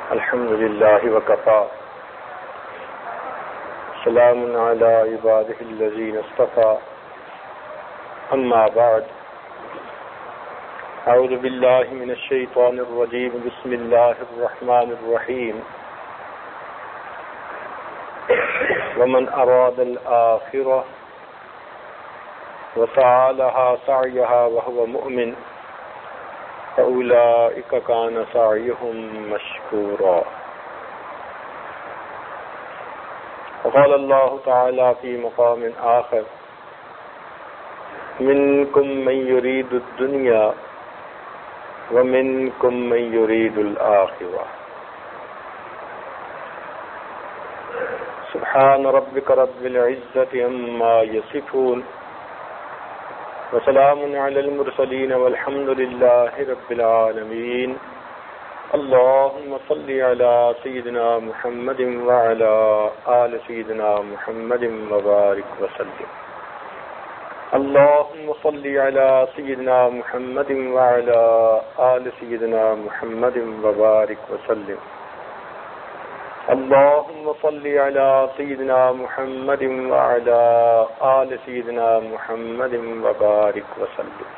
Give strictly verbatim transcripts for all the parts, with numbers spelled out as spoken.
الحمد لله وكفى سلام على عباده الذين اصطفى أما بعد أعوذ بالله من الشيطان الرجيم بسم الله الرحمن الرحيم ومن أراد الآخرة وسعى لها سعيها وهو مؤمن فأولئك كان سعيهم مشكورا وقال الله تعالى في مقام آخر منكم من يريد الدنيا ومنكم من يريد الآخرة سبحان ربك رب العزة عما يصفون وسلام على المرسلين والحمد لله رب العالمين اللهم صل على سيدنا محمد وعلى آل سيدنا محمد وبارك وسلم اللهم صل على سيدنا محمد وعلى آل سيدنا محمد وبارك وسلم اللهم صل على سيدنا محمد وعلى آل سيدنا محمد وبارك وسلم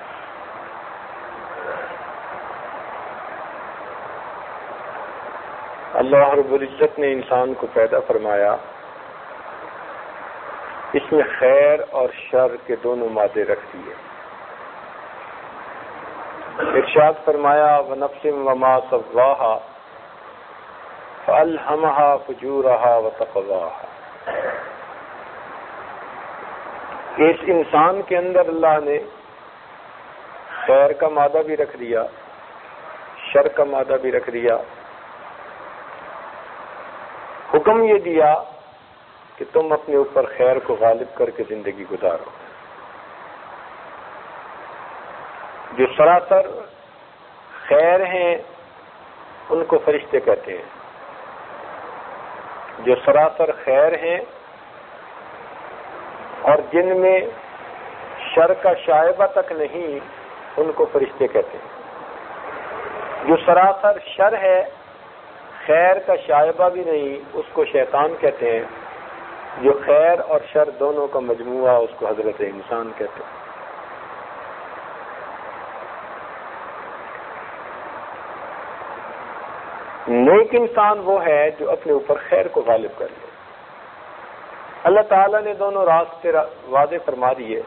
اللہ رب العزت نے انسان کو پیدا فرمایا، اس میں خیر اور شر کے دونوں مادے رکھ دیے۔ ارشاد فرمایا وَنَفْسٍ وَمَا سَوَّاهَا فَأَلْهَمَهَا فُجُورَهَا وَتَقْوَاهَا۔ اس انسان کے اندر اللہ نے خیر کا مادہ بھی رکھ دیا، شر کا مادہ بھی رکھ دیا، حکم یہ دیا کہ تم اپنے اوپر خیر کو غالب کر کے زندگی گزارو۔ جو سراسر خیر ہیں ان کو فرشتے کہتے ہیں، جو سراسر خیر ہیں اور جن میں شر کا شائبہ تک نہیں ان کو فرشتے کہتے ہیں۔ جو سراسر شر ہے، خیر کا شائبہ بھی نہیں، اس کو شیطان کہتے ہیں۔ جو خیر اور شر دونوں کا مجموعہ اس کو حضرت انسان کہتے ہیں۔ نیک انسان وہ ہے جو اپنے اوپر خیر کو غالب کر لے۔ اللہ تعالیٰ نے دونوں راستے واضح فرما دیے،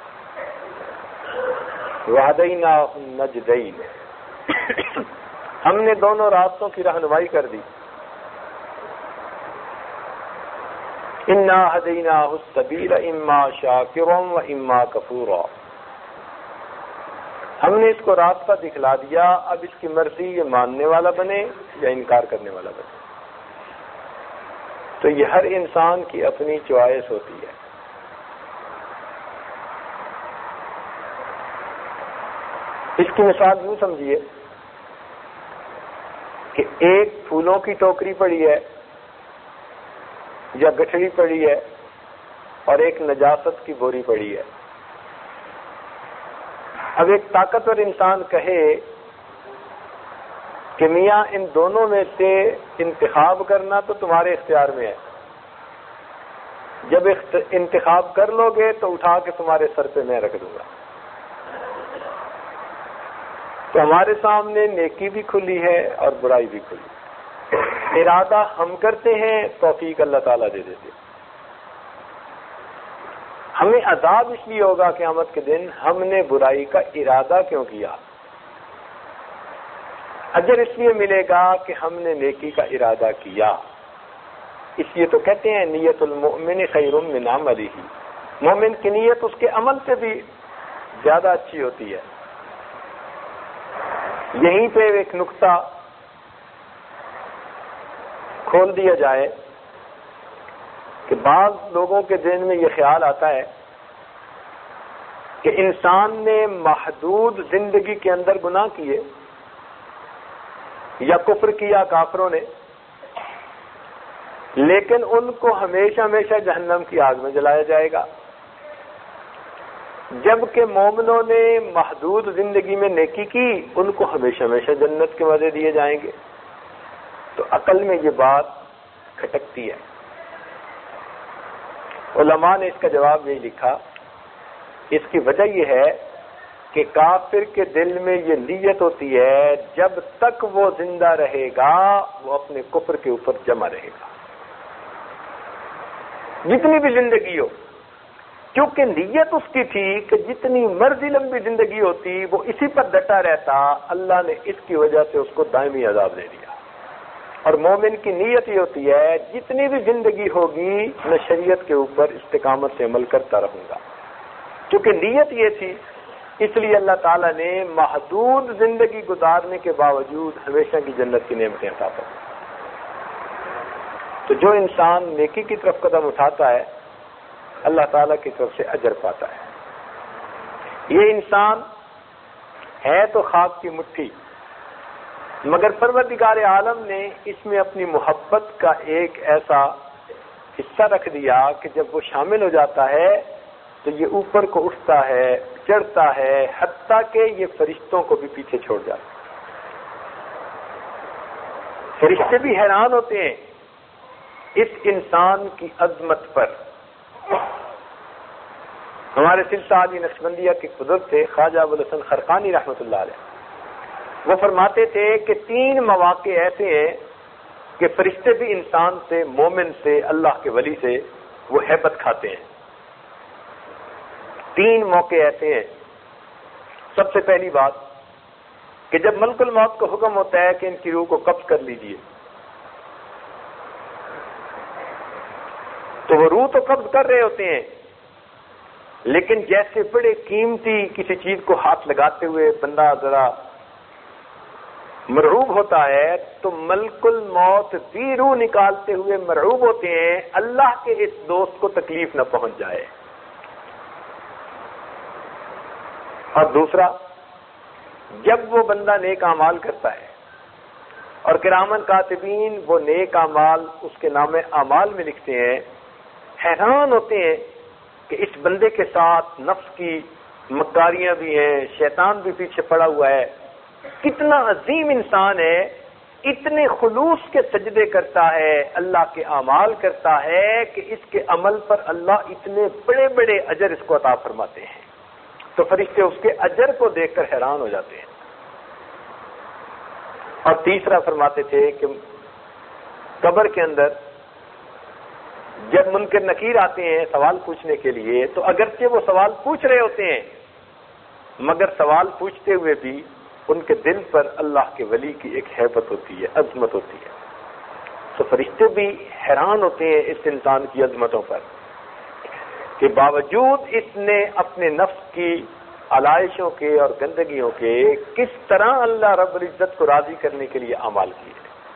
وَهَدَيْنَاهُ النَّجْدَيْنِ، ہم نے دونوں راستوں کی رہنمائی کر دی۔ إِنَّا هَدَيْنَاهُ السَّبِيلَ إِمَّا شَاكِرًا وَإِمَّا كَفُورًا، ہم نے اس کو راستہ دکھلا دیا، اب اس کی مرضی یہ ماننے والا بنے یا انکار کرنے والا بنے۔ تو یہ ہر انسان کی اپنی چوائس ہوتی ہے۔ اس کی مثال یوں سمجھیے کہ ایک پھولوں کی ٹوکری پڑی ہے یا گٹھڑی پڑی ہے اور ایک نجاست کی بوری پڑی ہے۔ اب ایک طاقتور انسان کہے کہ میاں ان دونوں میں سے انتخاب کرنا تو تمہارے اختیار میں ہے، جب انتخاب کر لو گے تو اٹھا کے تمہارے سر پہ میں رکھ دوں گا۔ تو ہمارے سامنے نیکی بھی کھلی ہے اور برائی بھی کھلی ہے، ارادہ ہم کرتے ہیں، توفیق اللہ تعالیٰ دے دیتے ہیں۔ ہمیں عذاب اس لیے ہوگا قیامت کے دن ہم نے برائی کا ارادہ کیوں کیا، اجر اس لیے ملے گا کہ ہم نے نیکی کا ارادہ کیا۔ اس لیے تو کہتے ہیں نیت المؤمن خیر من عملہ، مومن کی نیت اس کے عمل سے بھی زیادہ اچھی ہوتی ہے۔ یہیں پہ ایک نقطہ کھول دیا جائے کہ بعض لوگوں کے ذہن میں یہ خیال آتا ہے کہ انسان نے محدود زندگی کے اندر گناہ کیے یا کفر کیا کافروں نے، لیکن ان کو ہمیشہ ہمیشہ جہنم کی آگ میں جلایا جائے گا، جبکہ مومنوں نے محدود زندگی میں نیکی کی، ان کو ہمیشہ ہمیشہ جنت کے مزے دیے جائیں گے۔ تو عقل میں یہ بات کھٹکتی ہے۔ علماء نے اس کا جواب یہی لکھا، اس کی وجہ یہ ہے کہ کافر کے دل میں یہ نیت ہوتی ہے جب تک وہ زندہ رہے گا وہ اپنے کفر کے اوپر جمع رہے گا، جتنی بھی زندگی ہو، کیونکہ نیت اس کی تھی کہ جتنی مرضی لمبی زندگی ہوتی وہ اسی پر ڈٹا رہتا، اللہ نے اس کی وجہ سے اس کو دائمی عذاب دے دیا۔ اور مومن کی نیت یہ ہوتی ہے جتنی بھی زندگی ہوگی میں شریعت کے اوپر استقامت سے عمل کرتا رہوں گا، کیونکہ نیت یہ تھی، اس لیے اللہ تعالیٰ نے محدود زندگی گزارنے کے باوجود ہمیشہ کی جنت کی نعمتیں عطا فرمائیں۔ تو جو انسان نیکی کی طرف قدم اٹھاتا ہے اللہ تعالیٰ کی طرف سے اجر پاتا ہے۔ یہ انسان ہے تو خاک کی مٹھی، مگر پروردگار عالم نے اس میں اپنی محبت کا ایک ایسا حصہ رکھ دیا کہ جب وہ شامل ہو جاتا ہے تو یہ اوپر کو اٹھتا ہے، چڑھتا ہے، حتیٰ کہ یہ فرشتوں کو بھی پیچھے چھوڑ جاتا ہے۔ فرشتے بھی حیران ہوتے ہیں اس انسان کی عظمت پر۔ ہمارے سلسلہ علی نقشبندیہ کے بزرگ تھے خواجہ ابوالحسن خرقانی رحمۃ اللہ علیہ، وہ فرماتے تھے کہ تین مواقع ایسے ہیں کہ فرشتے بھی انسان سے، مومن سے، اللہ کے ولی سے وہ ہیبت کھاتے ہیں۔ تین موقع ایسے ہیں۔ سب سے پہلی بات کہ جب ملک الموت کو حکم ہوتا ہے کہ ان کی روح کو قبض کر لیجئے، تو وہ روح تو قبض کر رہے ہوتے ہیں، لیکن جیسے بڑے قیمتی کسی چیز کو ہاتھ لگاتے ہوئے بندہ ذرا مرعوب ہوتا ہے تو ملک الموت بھی روح نکالتے ہوئے مرعوب ہوتے ہیں اللہ کے اس دوست کو تکلیف نہ پہنچ جائے۔ اور دوسرا، جب وہ بندہ نیک اعمال کرتا ہے اور کرامن کاتبین وہ نیک اعمال اس کے نام اعمال میں لکھتے ہیں، حیران ہوتے ہیں کہ اس بندے کے ساتھ نفس کی مکاریاں بھی ہیں، شیطان بھی پیچھے پڑا ہوا ہے، کتنا عظیم انسان ہے، اتنے خلوص کے سجدے کرتا ہے، اللہ کے اعمال کرتا ہے کہ اس کے عمل پر اللہ اتنے بڑے بڑے اجر اس کو عطا فرماتے ہیں۔ تو فرشتے اس کے اجر کو دیکھ کر حیران ہو جاتے ہیں۔ اور تیسرا فرماتے تھے کہ قبر کے اندر جب منکر نکیر آتے ہیں سوال پوچھنے کے لیے تو اگرچہ وہ سوال پوچھ رہے ہوتے ہیں مگر سوال پوچھتے ہوئے بھی ان کے دل پر اللہ کے ولی کی ایک ہیبت ہوتی ہے، عظمت ہوتی ہے۔ تو فرشتے بھی حیران ہوتے ہیں اس انسان کی عظمتوں پر کہ باوجود اس نے اپنے نفس کی علائشوں کے اور گندگیوں کے کس طرح اللہ رب العزت کو راضی کرنے کے لیے اعمال کیے۔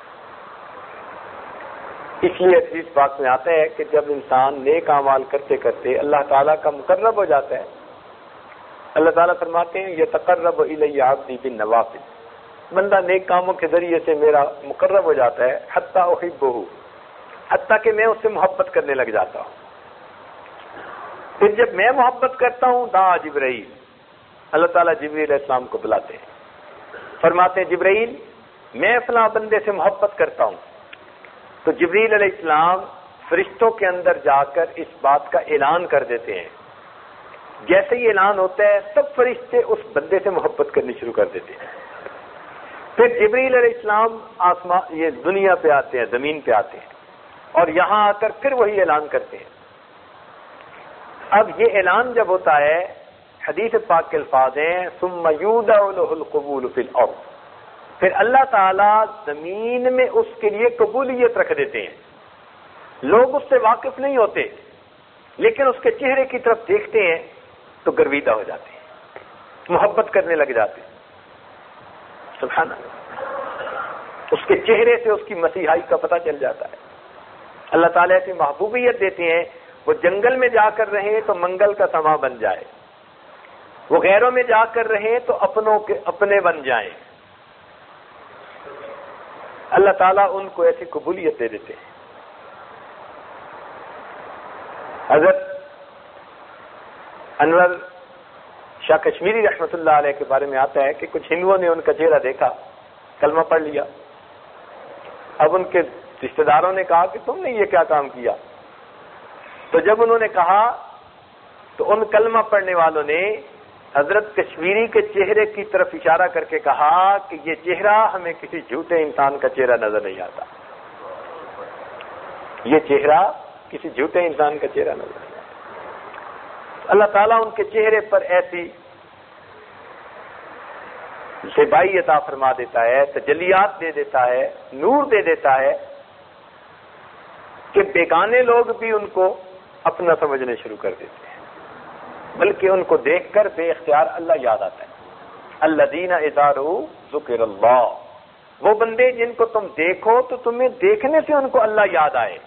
اس لیے حدیث پاک میں آتا ہے کہ جب انسان نیک اعمال کرتے کرتے اللہ تعالیٰ کا مقرب ہو جاتا ہے، اللہ تعالیٰ فرماتے ہیں یتقرب الی عبدی بالنوافل، بندہ نیک کاموں کے ذریعے سے میرا مقرب ہو جاتا ہے، حتی احبہ، حتیٰ کہ میں اس سے محبت کرنے لگ جاتا ہوں۔ پھر جب میں محبت کرتا ہوں دعا جبرائیل، اللہ تعالیٰ جبرائیل علیہ السلام کو بلاتے ہیں، فرماتے ہیں جبرائیل میں فلاں بندے سے محبت کرتا ہوں، تو جبرائیل علیہ السلام فرشتوں کے اندر جا کر اس بات کا اعلان کر دیتے ہیں۔ جیسے ہی اعلان ہوتا ہے سب فرشتے اس بندے سے محبت کرنی شروع کر دیتے ہیں۔ پھر جبرائیل علیہ السلام آسمان یہ دنیا پہ آتے ہیں، زمین پہ آتے ہیں اور یہاں آ کر پھر وہی اعلان کرتے ہیں۔ اب یہ اعلان جب ہوتا ہے حدیث پاک کے الفاظ ہیں ثم یودع له القبول فی الارض، پھر اللہ تعالیٰ زمین میں اس کے لیے قبولیت رکھ دیتے ہیں۔ لوگ اس سے واقف نہیں ہوتے لیکن اس کے چہرے کی طرف دیکھتے ہیں تو گرویدہ ہو جاتے ہیں، محبت کرنے لگ جاتے ہیں۔ سبحان اللہ، اس کے چہرے سے اس کی مسیحائی کا پتہ چل جاتا ہے۔ اللہ تعالیٰ ایسی محبوبیت دیتے ہیں، وہ جنگل میں جا کر رہے تو منگل کا سما بن جائے، وہ غیروں میں جا کر رہے تو اپنوں کے اپنے بن جائیں۔ اللہ تعالیٰ ان کو ایسی قبولیت دے دیتے ہیں۔ حضرت انور شاہ کشمیری رحمۃ اللہ علیہ کے بارے میں آتا ہے کہ کچھ ہندوؤں نے ان کا چہرہ دیکھا، کلمہ پڑھ لیا، اب ان کے رشتہ داروں نے کہا کہ تم نے یہ کیا کام کیا؟ تو جب انہوں نے کہا تو ان کلمہ پڑھنے والوں نے حضرت کشمیری کے چہرے کی طرف اشارہ کر کے کہا کہ یہ چہرہ ہمیں کسی جھوٹے انسان کا چہرہ نظر نہیں آتا، یہ چہرہ کسی جھوٹے انسان کا چہرہ نظر نہیں آتا۔ اللہ تعالیٰ ان کے چہرے پر ایسی زیبائی عطا فرما دیتا ہے، تجلیات دے دیتا ہے، نور دے دیتا ہے کہ بیگانے لوگ بھی ان کو اپنا سمجھنے شروع کر دیتے ہیں، بلکہ ان کو دیکھ کر بے اختیار اللہ یاد آتا ہے۔ الذین اذا رؤوا ذکر اللہ، وہ بندے جن کو تم دیکھو تو تمہیں دیکھنے سے ان کو اللہ یاد آئے۔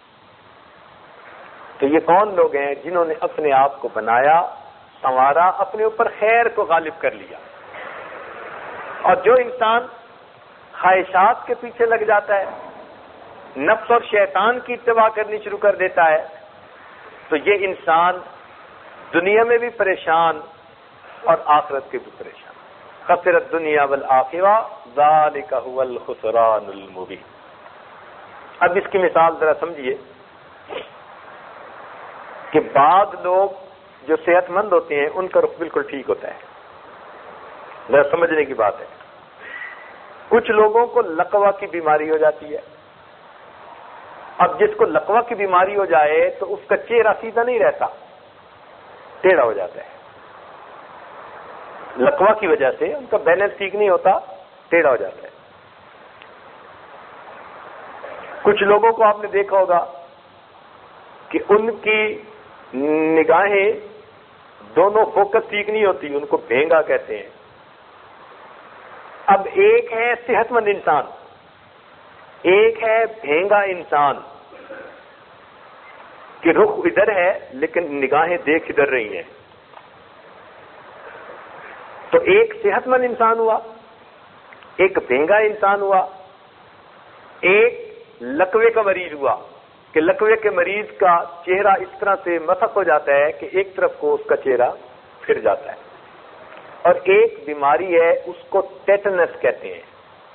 تو یہ کون لوگ ہیں؟ جنہوں نے اپنے آپ کو بنایا، سنوارا، اپنے اوپر خیر کو غالب کر لیا۔ اور جو انسان خواہشات کے پیچھے لگ جاتا ہے، نفس اور شیطان کی اتباع کرنی شروع کر دیتا ہے، تو یہ انسان دنیا میں بھی پریشان اور آخرت کے بھی پریشان۔ خسرت دنیا والآخرہ ذالک هو الخسران المبین۔ اب اس کی مثال ذرا سمجھیے کہ بعض لوگ جو صحت مند ہوتے ہیں ان کا رخ بالکل ٹھیک ہوتا ہے، ذرا سمجھنے کی بات ہے۔ کچھ لوگوں کو لقوہ کی بیماری ہو جاتی ہے۔ اب جس کو لقوہ کی بیماری ہو جائے تو اس کا چہرہ سیدھا نہیں رہتا، ٹیڑھا ہو جاتا ہے۔ لقوہ کی وجہ سے ان کا بیلنس ٹھیک نہیں ہوتا، ٹیڑھا ہو جاتا ہے۔ کچھ لوگوں کو آپ نے دیکھا ہوگا کہ ان کی نگاہیں دونوں فوکس ٹھیک نہیں ہوتی، ان کو بھینگا کہتے ہیں۔ اب ایک ہے صحت مند انسان، ایک ہے بھینگا انسان کہ رخ ادھر ہے لیکن نگاہیں دیکھ ادھر رہی ہیں۔ تو ایک صحت مند انسان ہوا، ایک بھینگا انسان ہوا، ایک لقوے کا مریض ہوا کہ لقوے کے مریض کا چہرہ اس طرح سے مسخ ہو جاتا ہے کہ ایک طرف کو اس کا چہرہ پھر جاتا ہے۔ اور ایک بیماری ہے، اس کو ٹیٹنس کہتے ہیں۔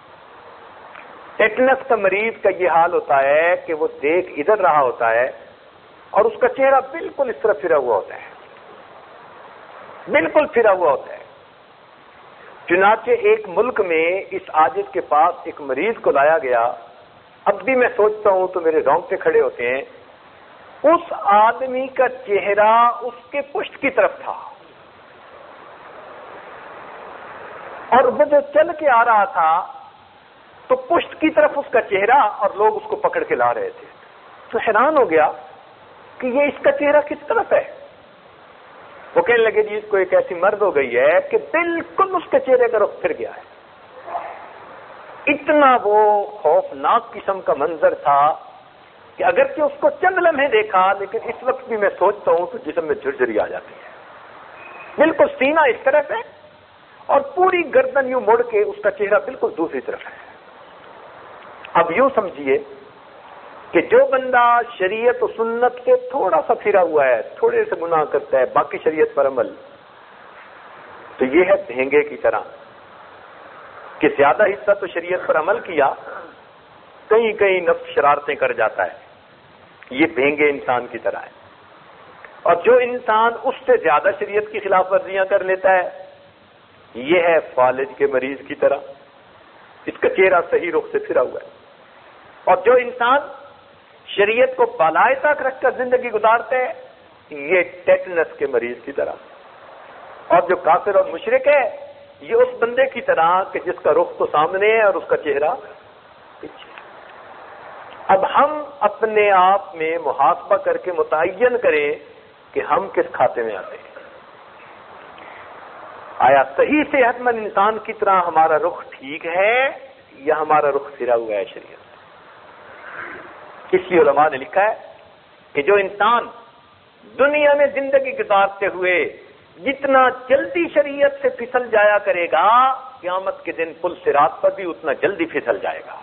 ٹیٹنس کا مریض کا یہ حال ہوتا ہے کہ وہ دیکھ ادھر رہا ہوتا ہے اور اس کا چہرہ بالکل اس طرح پھرا ہوا ہوتا ہے، بالکل پھرا ہوا ہوتا ہے۔ چنانچہ ایک ملک میں اس عاجز کے پاس ایک مریض کو لایا گیا، اب بھی میں سوچتا ہوں تو میرے رونگٹے کھڑے ہوتے ہیں۔ اس آدمی کا چہرہ اس کے پشت کی طرف تھا اور وہ جو چل کے آ رہا تھا تو پشت کی طرف اس کا چہرہ اور لوگ اس کو پکڑ کے لا رہے تھے۔ تو حیران ہو گیا کہ یہ اس کا چہرہ کس طرف ہے۔ وہ کہنے لگے جی اس کو ایک ایسی مرض ہو گئی ہے کہ بالکل اس کے چہرے کا رخ پھر گیا ہے۔ اتنا وہ خوفناک قسم کا منظر تھا کہ اگرچہ اس کو چند لمحے دیکھا لیکن اس وقت بھی میں سوچتا ہوں تو جسم میں جھرجھری آ جاتی ہے۔ بالکل سینہ اس طرف ہے اور پوری گردن یوں مڑ کے اس کا چہرہ بالکل دوسری طرف ہے۔ اب یوں سمجھیے کہ جو بندہ شریعت و سنت سے تھوڑا سا پھرا ہوا ہے، تھوڑے سے گناہ کرتا ہے، باقی شریعت پر عمل، تو یہ ہے بھینگے کی طرح کہ زیادہ حصہ تو شریعت پر عمل کیا، کہیں کہیں نفس شرارتیں کر جاتا ہے۔ یہ بھینگے انسان کی طرح ہے۔ اور جو انسان اس سے زیادہ شریعت کی خلاف ورزیاں کر لیتا ہے، یہ ہے فالج کے مریض کی طرح، اس کا چہرہ صحیح رخ سے پھرا ہوا ہے۔ اور جو انسان شریعت کو بالائے تک رکھ کر زندگی گزارتے ہیں، یہ ٹیٹنس کے مریض کی طرح۔ اور جو کافر اور مشرک ہے، یہ اس بندے کی طرح کہ جس کا رخ تو سامنے ہے اور اس کا چہرہ پیچھے۔ اب ہم اپنے آپ میں محاسبہ کر کے متعین کریں کہ ہم کس کھاتے میں آتے ہیں۔ آیا صحیح صحت مند انسان کی طرح ہمارا رخ ٹھیک ہے یا ہمارا رخ پھرا ہوا ہے شریعت؟ کسی علماء نے لکھا ہے کہ جو انسان دنیا میں زندگی گزارتے ہوئے جتنا جلدی شریعت سے پھسل جایا کرے گا، قیامت کے دن پل صراط پر بھی اتنا جلدی پھسل جائے گا۔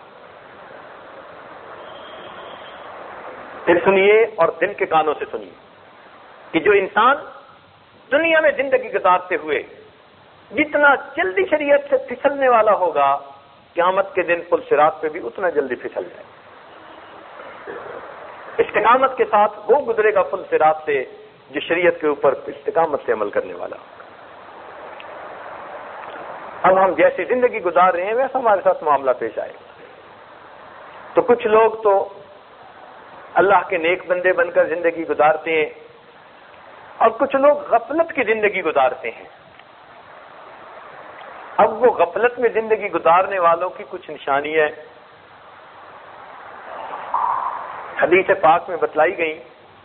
پھر سنیے اور دل کے کانوں سے سنیے کہ جو انسان دنیا میں زندگی گزارتے ہوئے جتنا جلدی شریعت سے پھسلنے والا ہوگا، قیامت کے دن پل صراط پہ بھی اتنا جلدی پھسل جائے. استقامت کے ساتھ وہ گزرے گا پل صراط سے جو شریعت کے اوپر استقامت سے عمل کرنے والا. اب ہم جیسی زندگی گزار رہے ہیں ویسا ہمارے ساتھ معاملہ پیش آئے. تو کچھ لوگ تو اللہ کے نیک بندے بن کر زندگی گزارتے ہیں اور کچھ لوگ غفلت کی زندگی گزارتے ہیں. اب وہ غفلت میں زندگی گزارنے والوں کی کچھ نشانیاں حدیث پاک میں بتلائی گئی.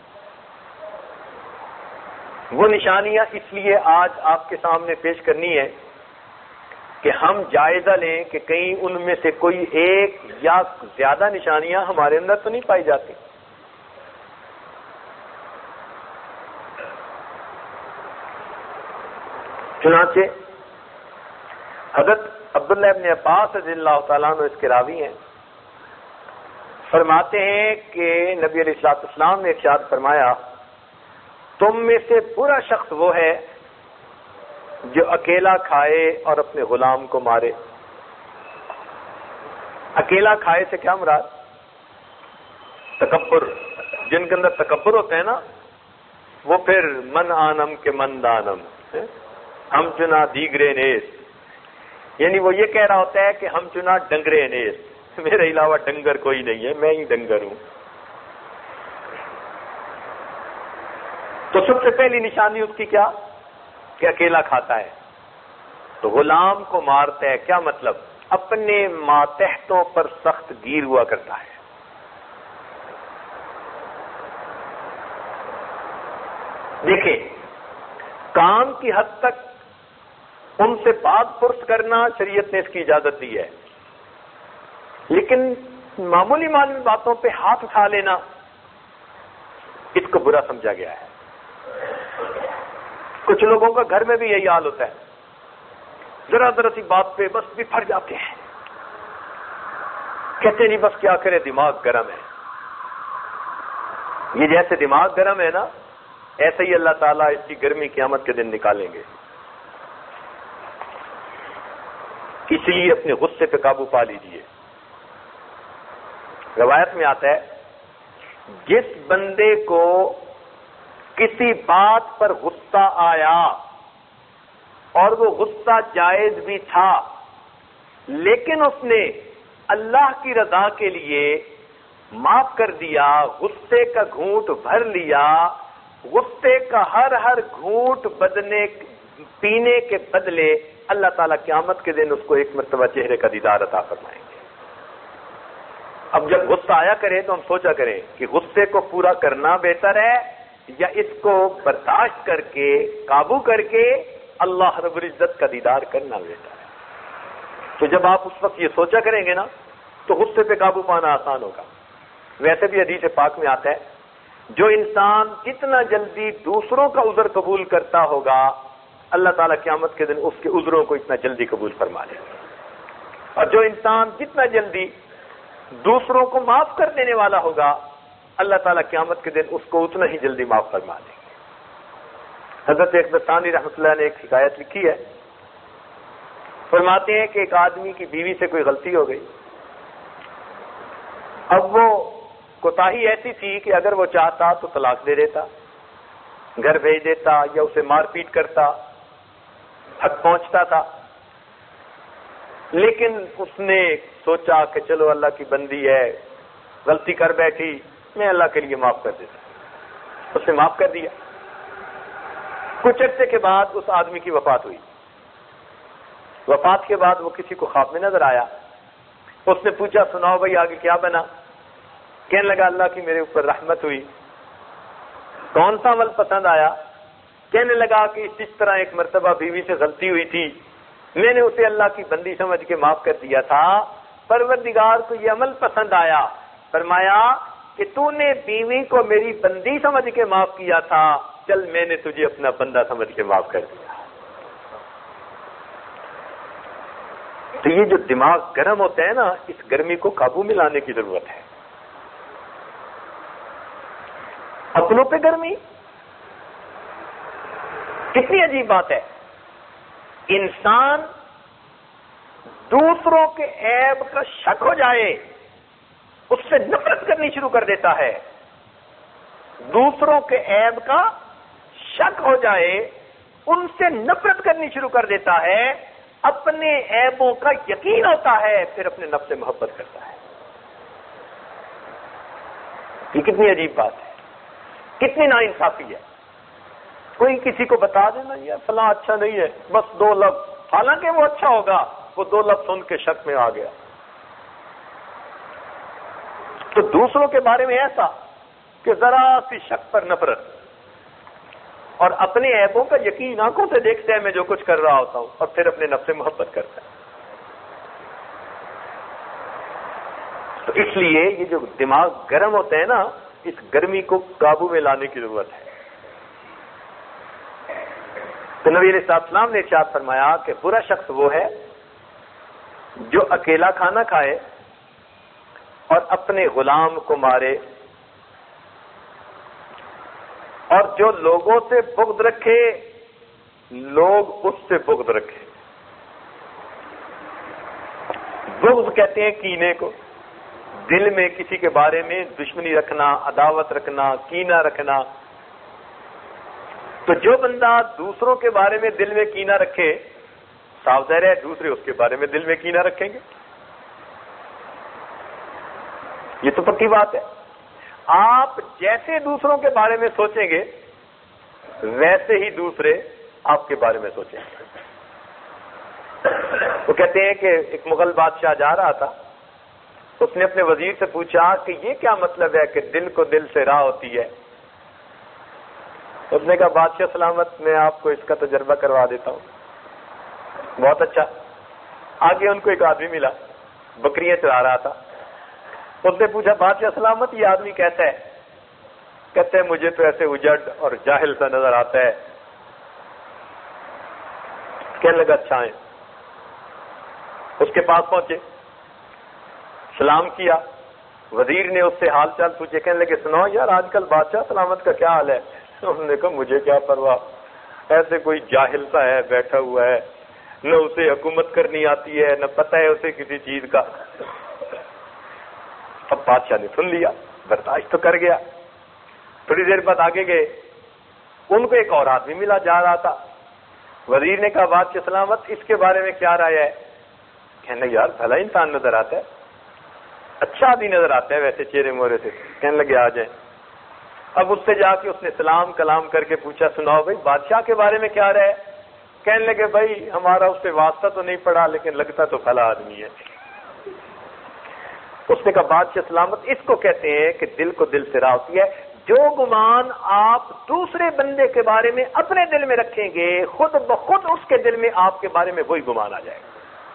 وہ نشانیاں اس لیے آج آپ کے سامنے پیش کرنی ہے کہ ہم جائزہ لیں کہ کہیں ان میں سے کوئی ایک یا زیادہ نشانیاں ہمارے اندر تو نہیں پائی جاتی. چنانچہ حضرت عبداللہ ابن عباس رضی اللہ تعالیٰ عنہ اس کے راوی ہیں، فرماتے ہیں کہ نبی علیہ الصلوۃ والسلام نے ارشاد فرمایا تم میں سے برا شخص وہ ہے جو اکیلا کھائے اور اپنے غلام کو مارے. اکیلا کھائے سے کیا مراد؟ تکبر. جن کے اندر تکبر ہوتا ہے نا وہ پھر من آنم کے من دانم، ہم چنا دیگرے نیس، یعنی وہ یہ کہہ رہا ہوتا ہے کہ ہم چنا ڈنگرے نیس، میرے علاوہ ڈنگر کوئی نہیں ہے، میں ہی ڈنگر ہوں. تو سب سے پہلی نشانی اس کی کیا کہ اکیلا کھاتا ہے. تو غلام کو مارتا ہے، کیا مطلب؟ اپنے ماتحتوں پر سخت گیر ہوا کرتا ہے. دیکھیں کام کی حد تک ان سے بات پرس کرنا شریعت نے اس کی اجازت دی ہے، لیکن معمولی معمولی باتوں پہ ہاتھ اٹھا لینا اس کو برا سمجھا گیا ہے. کچھ لوگوں کا گھر میں بھی یہی حال ہوتا ہے، ذرا ذرا سی بات پہ بس بفڑ جاتے ہیں، کہتے نہیں بس کیا کرے دماغ گرم ہے. یہ جیسے دماغ گرم ہے نا ایسے ہی اللہ تعالیٰ اس کی گرمی قیامت کے دن نکالیں گے. اسی لیے اپنے غصے پہ قابو پا لیجیے. روایت میں آتا ہے جس بندے کو کسی بات پر غصہ آیا اور وہ غصہ جائز بھی تھا لیکن اس نے اللہ کی رضا کے لیے معاف کر دیا، غصے کا گھونٹ بھر لیا، غصے کا ہر ہر گھونٹ بدنے پینے کے بدلے اللہ تعالیٰ قیامت کے دن اس کو ایک مرتبہ چہرے کا دیدار عطا فرمائیں گے. اب جب غصہ آیا کرے تو ہم سوچا کریں کہ غصے کو پورا کرنا بہتر ہے یا اس کو برداشت کر کے قابو کر کے اللہ رب العزت کا دیدار کرنا بہتر ہے. تو جب آپ اس وقت یہ سوچا کریں گے نا تو غصے پہ قابو پانا آسان ہوگا. ویسے بھی حدیث پاک میں آتا ہے جو انسان جتنا جلدی دوسروں کا عذر قبول کرتا ہوگا اللہ تعالیٰ قیامت کے دن اس کے عذروں کو اتنا جلدی قبول فرما لے گا، اور جو انسان جتنا جلدی دوسروں کو معاف کر دینے والا ہوگا اللہ تعالیٰ قیامت کے دن اس کو اتنا ہی جلدی معاف فرما دیں گے. حضرت اقبال رحمۃ اللہ نے ایک حکایت لکھی ہے، فرماتے ہیں کہ ایک آدمی کی بیوی سے کوئی غلطی ہو گئی. اب وہ کوتاہی ایسی تھی کہ اگر وہ چاہتا تو طلاق دے دیتا، گھر بھیج دیتا یا اسے مار پیٹ کرتا، حق پہنچتا تھا. لیکن اس نے سوچا کہ چلو اللہ کی بندی ہے، غلطی کر بیٹھی، میں اللہ کے لیے معاف کر دیتا. اس نے معاف کر دیا. کچھ عرصے کے بعد اس آدمی کی وفات ہوئی. وفات کے بعد وہ کسی کو خواب میں نظر آیا. اس نے پوچھا سناؤ بھائی آگے کیا بنا؟ کہنے لگا اللہ کی میرے اوپر رحمت ہوئی. کون سا عمل پسند آیا؟ کہنے لگا کہ اس طرح ایک مرتبہ بیوی سے غلطی ہوئی تھی، میں نے اسے اللہ کی بندی سمجھ کے معاف کر دیا تھا، پروردگار کو یہ عمل پسند آیا، فرمایا کہ تو نے بیوی کو میری بندی سمجھ کے معاف کیا تھا، چل میں نے تجھے اپنا بندہ سمجھ کے معاف کر دیا. تو یہ جو دماغ گرم ہوتا ہے نا اس گرمی کو قابو میں لانے کی ضرورت ہے. اپنوں پہ گرمی کتنی عجیب بات ہے. انسان دوسروں کے عیب کا شک ہو جائے اس سے نفرت کرنی شروع کر دیتا ہے. دوسروں کے عیب کا شک ہو جائے ان سے نفرت کرنی شروع کر دیتا ہے. اپنے عیبوں کا یقین ہوتا ہے پھر اپنے نفس سے محبت کرتا ہے. یہ کتنی عجیب بات ہے, کتنی ناانصافی ہے. کوئی کسی کو بتا دینا یہ فلاں اچھا نہیں ہے, بس دو لفظ, حالانکہ وہ اچھا ہوگا, وہ دو لفظ سن کے شک میں آ گیا. تو دوسروں کے بارے میں ایسا کہ ذرا سی شک پر نفرت, اور اپنے عیبوں کا یقین آنکھوں سے دیکھتے ہیں میں جو کچھ کر رہا ہوتا ہوں, اور پھر اپنے نفس سے محبت کرتا ہے. تو اس لیے یہ جو دماغ گرم ہوتے ہیں نا, اس گرمی کو قابو میں لانے کی ضرورت ہے. تو نبی علیہ السلام نے ارشاد فرمایا کہ برا شخص وہ ہے جو اکیلا کھانا کھائے اور اپنے غلام کو مارے, اور جو لوگوں سے بغض رکھے لوگ اس سے بغض رکھے. بغض کہتے ہیں کینے کو, دل میں کسی کے بارے میں دشمنی رکھنا, عداوت رکھنا, کینہ رکھنا. تو جو بندہ دوسروں کے بارے میں دل میں کینہ رکھے, صاف ظاہر ہے دوسرے اس کے بارے میں دل میں کینہ رکھیں گے. یہ تو پکی بات ہے. آپ جیسے دوسروں کے بارے میں سوچیں گے ویسے ہی دوسرے آپ کے بارے میں سوچیں گے. وہ کہتے ہیں کہ ایک مغل بادشاہ جا رہا تھا, اس نے اپنے وزیر سے پوچھا کہ یہ کیا مطلب ہے کہ دل کو دل سے راہ ہوتی ہے. اس نے کہا بادشاہ سلامت, میں آپ کو اس کا تجربہ کروا دیتا ہوں. بہت اچھا. آگے ان کو ایک آدمی ملا, بکریاں چرا رہا تھا. اس نے پوچھا بادشاہ سلامت یہ آدمی کیسا ہے؟ کہتے ہیں مجھے تو ایسے اجڑ اور جاہل سا نظر آتا ہے. کہنے لگا اچھا ہے. اس کے پاس پہنچے, سلام کیا. وزیر نے اس سے حال چال پوچھے. کہنے لگے سناؤ یار آج کل بادشاہ سلامت کا کیا حال ہے؟ انہوں نے کہا مجھے کیا پرواہ, ایسے کوئی جاہل سا ہے بیٹھا ہوا ہے, نہ اسے حکومت کرنی آتی ہے نہ پتہ ہے اسے کسی چیز کا. اب بادشاہ نے سن لیا, برداشت تو کر گیا. تھوڑی دیر بعد آگے گئے, ان کو ایک اور آدمی ملا جا رہا تھا. وزیر نے کہا بادشاہ سلامت اس کے بارے میں کیا رائے ہے؟ کہنے یار بھلا انسان نظر آتا ہے, اچھا آدمی نظر آتا ہے ویسے چہرے مورے سے. کہنے لگے آ جائیں. اب اس سے جا کے اس نے سلام کلام کر کے پوچھا سناؤ بھائی بادشاہ کے بارے میں کیا رہے؟ کہنے لگے بھائی ہمارا اس سے واسطہ تو نہیں پڑا لیکن لگتا تو بھلا آدمی ہے. اس نے کہا بادشاہ سلامت اس کو کہتے ہیں کہ دل کو دل سے راہ ہوتی ہے. جو گمان آپ دوسرے بندے کے بارے میں اپنے دل میں رکھیں گے خود بخود اس کے دل میں آپ کے بارے میں وہی گمان آ جائے گا.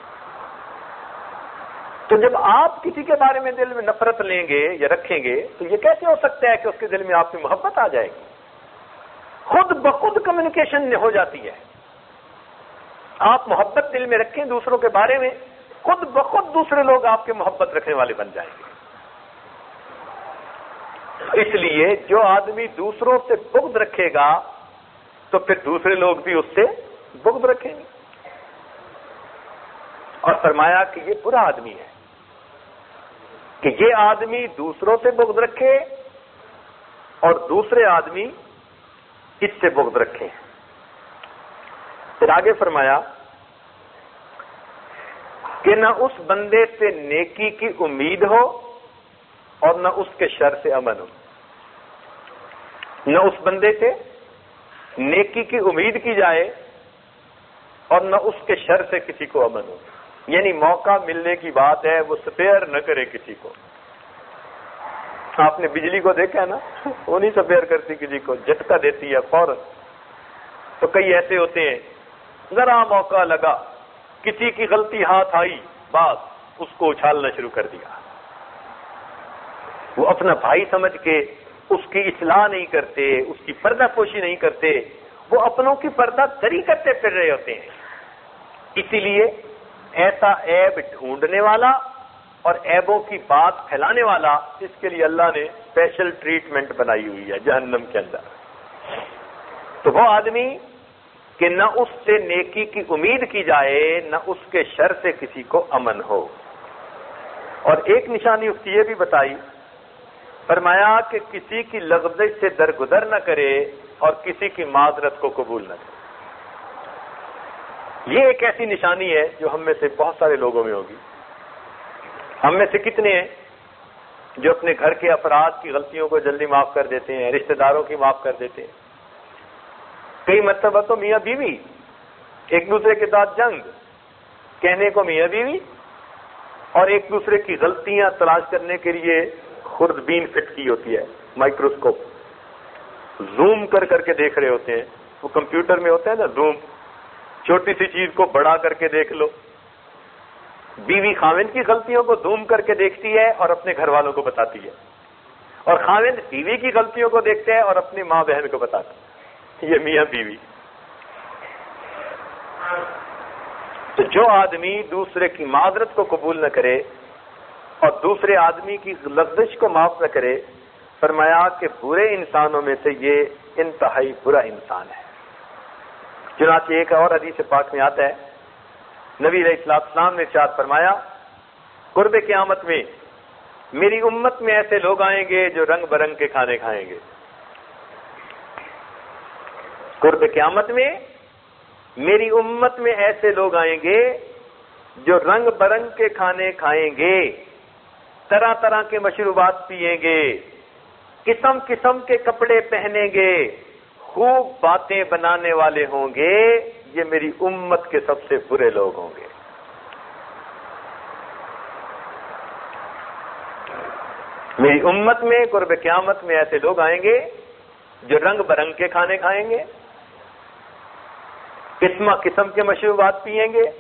تو جب آپ کسی کے بارے میں دل میں نفرت لیں گے یا رکھیں گے تو یہ کیسے ہو سکتا ہے کہ اس کے دل میں آپ کی محبت آ جائے گی؟ خود بخود کمیونیکیشن ہو جاتی ہے. آپ محبت دل میں رکھیں دوسروں کے بارے میں, خود بخود دوسرے لوگ آپ کے محبت رکھنے والے بن جائیں گے. اس لیے جو آدمی دوسروں سے بغض رکھے گا تو پھر دوسرے لوگ بھی اس سے بغض رکھیں گے. اور فرمایا کہ یہ برا آدمی ہے کہ یہ آدمی دوسروں سے بغض رکھے اور دوسرے آدمی اس سے بغض رکھے. پھر آگے فرمایا کہ نہ اس بندے سے نیکی کی امید ہو اور نہ اس کے شر سے امن ہو. نہ اس بندے سے نیکی کی امید کی جائے اور نہ اس کے شر سے کسی کو امن ہو. یعنی موقع ملنے کی بات ہے, وہ سپیئر نہ کرے کسی کو. آپ نے بجلی کو دیکھا ہے نا, وہ نہیں سپیئر کرتی کسی کو, جھٹکا دیتی ہے فوراً. تو کئی ایسے ہوتے ہیں ذرا موقع لگا, کسی کی غلطی ہاتھ آئی, بات اس کو اچھالنا شروع کر دیا. وہ اپنا بھائی سمجھ کے اس کی اصلاح نہیں کرتے, اس کی پردہ پوشی نہیں کرتے, وہ اپنوں کی پردہ دری کرتے پھر رہے ہوتے ہیں. اسی لیے ایسا عیب ڈھونڈنے والا اور عیبوں کی بات پھیلانے والا, اس کے لیے اللہ نے اسپیشل ٹریٹمنٹ بنائی ہوئی ہے جہنم کے اندر. تو وہ آدمی کہ نہ اس سے نیکی کی امید کی جائے نہ اس کے شر سے کسی کو امن ہو۔ اور ایک نشانی اس کی یہ بھی بتائی، فرمایا کہ کسی کی لغزش سے درگزر نہ کرے اور کسی کی معذرت کو قبول نہ کرے۔ یہ ایک ایسی نشانی ہے جو ہم میں سے بہت سارے لوگوں میں ہوگی۔ ہم میں سے کتنے ہیں جو اپنے گھر کے افراد کی غلطیوں کو جلدی معاف کر دیتے ہیں، رشتہ داروں کی معاف کر دیتے ہیں؟ کئی مرتبہ تو میاں بیوی ایک دوسرے کے ساتھ جنگ، کہنے کو میاں بیوی، اور ایک دوسرے کی غلطیاں تلاش کرنے کے لیے خوردبین فٹ کی ہوتی ہے، مائکروسکوپ، زوم کر کر کے دیکھ رہے ہوتے ہیں۔ وہ کمپیوٹر میں ہوتا ہے نا زوم، چھوٹی سی چیز کو بڑا کر کے دیکھ لو۔ بیوی خاوند کی غلطیوں کو زوم کر کے دیکھتی ہے اور اپنے گھر والوں کو بتاتی ہے، اور خاوند بیوی کی غلطیوں کو دیکھتے ہے اور اپنی ماں بہن کو بتاتا ہے۔ یہ میاں بیوی۔ تو جو آدمی دوسرے کی معذرت کو قبول نہ کرے اور دوسرے آدمی کی لغزش کو معاف نہ کرے، فرمایا کہ برے انسانوں میں سے یہ انتہائی برا انسان ہے۔ چنانچہ ایک اور حدیث پاک میں آتا ہے، نبی علیہ السلام نے ارشاد فرمایا، قرب قیامت میں میری امت میں ایسے لوگ آئیں گے جو رنگ برنگ کے کھانے کھائیں گے۔ قرب قیامت میں میری امت میں ایسے لوگ آئیں گے جو رنگ برنگ کے کھانے کھائیں گے، طرح طرح کے مشروبات پیئیں گے، قسم قسم کے کپڑے پہنیں گے، خوب باتیں بنانے والے ہوں گے۔ یہ میری امت کے سب سے برے لوگ ہوں گے۔ میری امت میں قرب قیامت میں ایسے لوگ آئیں گے جو رنگ برنگ کے کھانے کھائیں گے، قسم قسم کے مشروبات پئیں گے،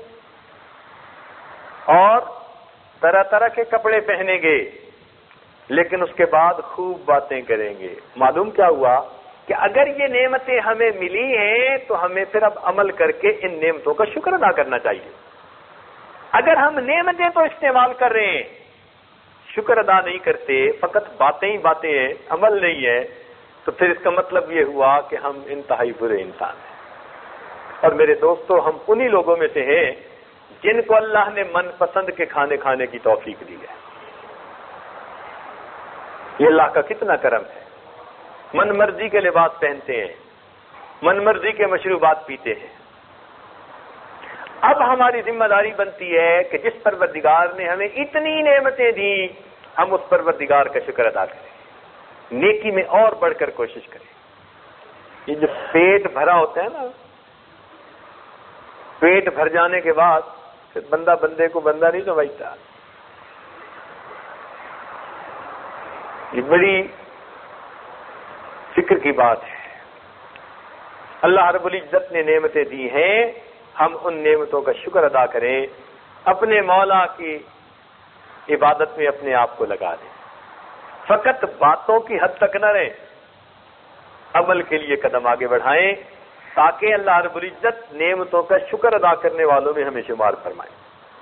اور طرح طرح کے کپڑے پہنیں گے، لیکن اس کے بعد خوب باتیں کریں گے۔ معلوم کیا ہوا کہ اگر یہ نعمتیں ہمیں ملی ہیں تو ہمیں پھر اب عمل کر کے ان نعمتوں کا شکر ادا کرنا چاہیے۔ اگر ہم نعمتیں تو استعمال کر رہے ہیں، شکر ادا نہیں کرتے، فقط باتیں ہی باتیں ہیں، عمل نہیں ہے، تو پھر اس کا مطلب یہ ہوا کہ ہم انتہائی برے انسان ہیں۔ اور میرے دوستو، ہم انہی لوگوں میں سے ہیں جن کو اللہ نے من پسند کے کھانے کھانے کی توفیق دی ہے۔ یہ اللہ کا کتنا کرم ہے۔ من مرضی کے لباس پہنتے ہیں، من مرضی کے مشروبات پیتے ہیں۔ اب ہماری ذمہ داری بنتی ہے کہ جس پروردگار نے ہمیں اتنی نعمتیں دی، ہم اس پروردگار کا شکر ادا کریں، نیکی میں اور بڑھ کر کوشش کریں۔ یہ جو پیٹ بھرا ہوتا ہے نا، پیٹ بھر جانے کے بعد پھر بندہ بندے کو بندہ نہیں سمجھتا۔ یہ بڑی فکر کی بات ہے۔ اللہ رب العزت نے نعمتیں دی ہیں، ہم ان نعمتوں کا شکر ادا کریں، اپنے مولا کی عبادت میں اپنے آپ کو لگا دیں، فقط باتوں کی حد تک نہ رہیں، عمل کے لیے قدم آگے بڑھائیں تاکہ اللہ رب العزت نعمتوں کا شکر ادا کرنے والوں میں ہمیں شمار فرمائے۔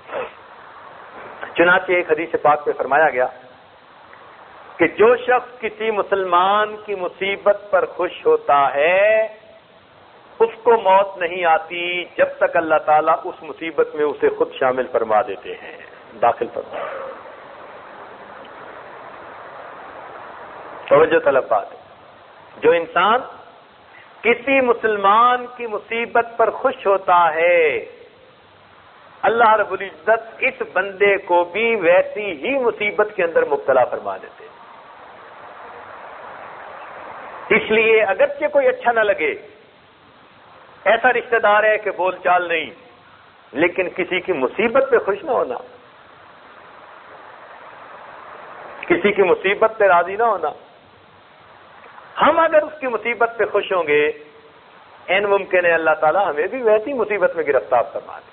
چنانچہ ایک حدیث پاک میں فرمایا گیا کہ جو شخص کسی مسلمان کی مصیبت پر خوش ہوتا ہے اس کو موت نہیں آتی جب تک اللہ تعالیٰ اس مصیبت میں اسے خود شامل فرما دیتے ہیں، داخل فرما۔ توجہ طلب بات، جو انسان کسی مسلمان کی مصیبت پر خوش ہوتا ہے، اللہ رب العزت اس بندے کو بھی ویسی ہی مصیبت کے اندر مبتلا فرما دیتے ہیں۔ اس لیے اگرچہ کوئی اچھا نہ لگے، ایسا رشتہ دار ہے کہ بول چال نہیں، لیکن کسی کی مصیبت پہ خوش نہ ہونا، کسی کی مصیبت پہ راضی نہ ہونا۔ ہم اگر اس کی مصیبت پہ خوش ہوں گے، این ممکن ہے اللہ تعالیٰ ہمیں بھی ویسی مصیبت میں گرفتار فرما دے۔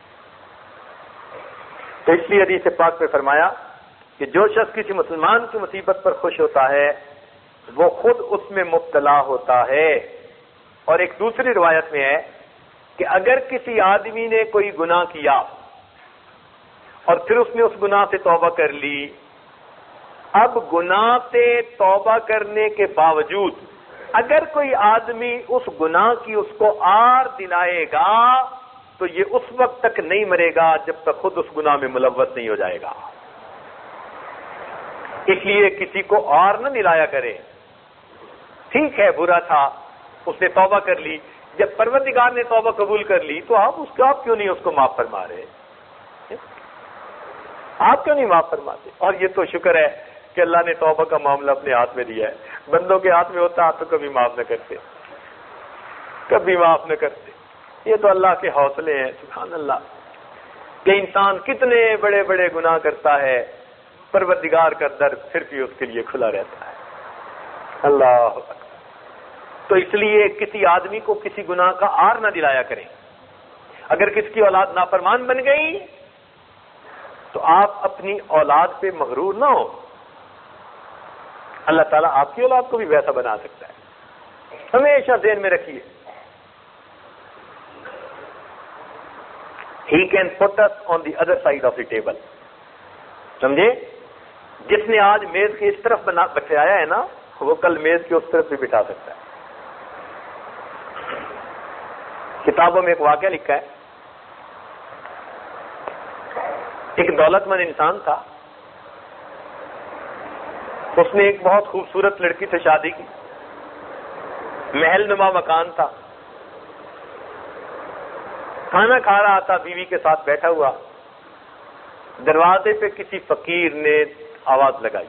تو اس لیے حدیث پاک میں فرمایا کہ جو شخص کسی مسلمان کی مصیبت پر خوش ہوتا ہے وہ خود اس میں مبتلا ہوتا ہے۔ اور ایک دوسری روایت میں ہے کہ اگر کسی آدمی نے کوئی گناہ کیا اور پھر اس نے اس گناہ سے توبہ کر لی، اب گناہ سے توبہ کرنے کے باوجود اگر کوئی آدمی اس گناہ کی اس کو آر دلائے گا تو یہ اس وقت تک نہیں مرے گا جب تک خود اس گناہ میں ملوث نہیں ہو جائے گا. اس لیے کسی کو آر نہ دلایا کرے. ٹھیک ہے برا تھا, اس نے توبہ کر لی, جب پروردگار نے توبہ قبول کر لی تو آپ اس کو آپ کیوں نہیں اس کو معاف فرما رہے؟ آپ کیوں نہیں معاف فرماتے؟ اور یہ تو شکر ہے کہ اللہ نے توبہ کا معاملہ اپنے ہاتھ میں دیا ہے. بندوں کے ہاتھ میں ہوتا تو کبھی معاف نہ کرتے, کبھی معاف نہ کرتے. یہ تو اللہ کے حوصلے ہیں. سبحان اللہ کہ انسان کتنے بڑے بڑے گناہ کرتا ہے, پروردگار کا در پھر بھی اس کے لیے کھلا رہتا ہے. اللہ اکبر. تو اس لیے کسی آدمی کو کسی گناہ کا آر نہ دلایا کریں. اگر کس کی اولاد نافرمان بن گئی تو آپ اپنی اولاد پہ مغرور نہ ہو. اللہ تعالیٰ آپ کی اولاد کو بھی ویسا بنا سکتا ہے. ہمیشہ ذہن میں رکھیے, He can put us on the other side of the table. سمجھے؟ جس نے آج میز کے اس طرف بنا بٹھایا ہے نا, وہ کل میز کے اس طرف بھی بٹھا سکتا ہے. کتابوں میں ایک واقعہ لکھا ہے. ایک دولت مند انسان تھا, اس نے ایک بہت خوبصورت لڑکی سے شادی کی, محل نما مکان تھا, کھانا کھا رہا تھا, بیوی کے ساتھ بیٹھا ہوا. دروازے پہ کسی فقیر نے آواز لگائی.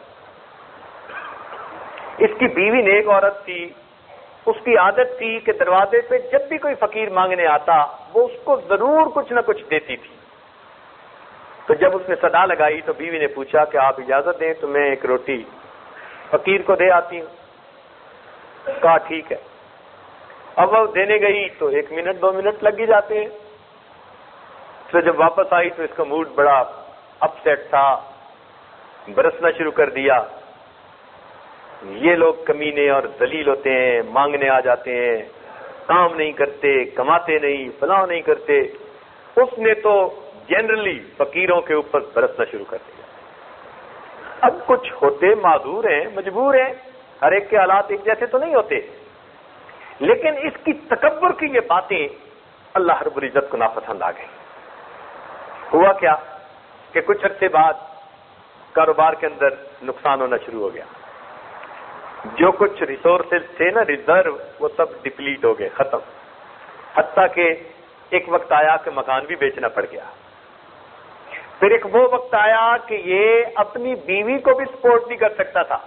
اس کی بیوی نیک عورت تھی, اس کی عادت تھی کہ دروازے پہ جب بھی کوئی فقیر مانگنے آتا وہ اس کو ضرور کچھ نہ کچھ دیتی تھی. تو جب اس نے صدا لگائی تو بیوی نے پوچھا کہ آپ اجازت دیں تو میں ایک روٹی فقیر کو دے آتی ہوں. کہا ٹھیک ہے. اب وہ دینے گئی تو ایک منٹ دو منٹ لگ ہی جاتے ہیں. پھر جب واپس آئی تو اس کا موڈ بڑا اپ سیٹ تھا, برسنا شروع کر دیا. یہ لوگ کمینے اور ذلیل ہوتے ہیں, مانگنے آ جاتے ہیں, کام نہیں کرتے, کماتے نہیں, فلاں نہیں کرتے. اس نے تو جنرلی فقیروں کے اوپر برسنا شروع کر دیا. اب کچھ ہوتے معذور ہیں, مجبور ہیں, ہر ایک کے حالات ایک جیسے تو نہیں ہوتے, لیکن اس کی تکبر کی یہ باتیں اللہ رب العزت کو ناپسند آ گئی. ہوا کیا کہ کچھ عرصے بعد کاروبار کے اندر نقصان ہونا شروع ہو گیا. جو کچھ ریسورسز تھے نا, ریزرو, وہ سب ڈپلیٹ ہو گئے, ختم. حتیٰ کہ ایک وقت آیا کہ مکان بھی بیچنا پڑ گیا. پھر ایک وہ وقت آیا کہ یہ اپنی بیوی کو بھی سپورٹ نہیں کر سکتا تھا.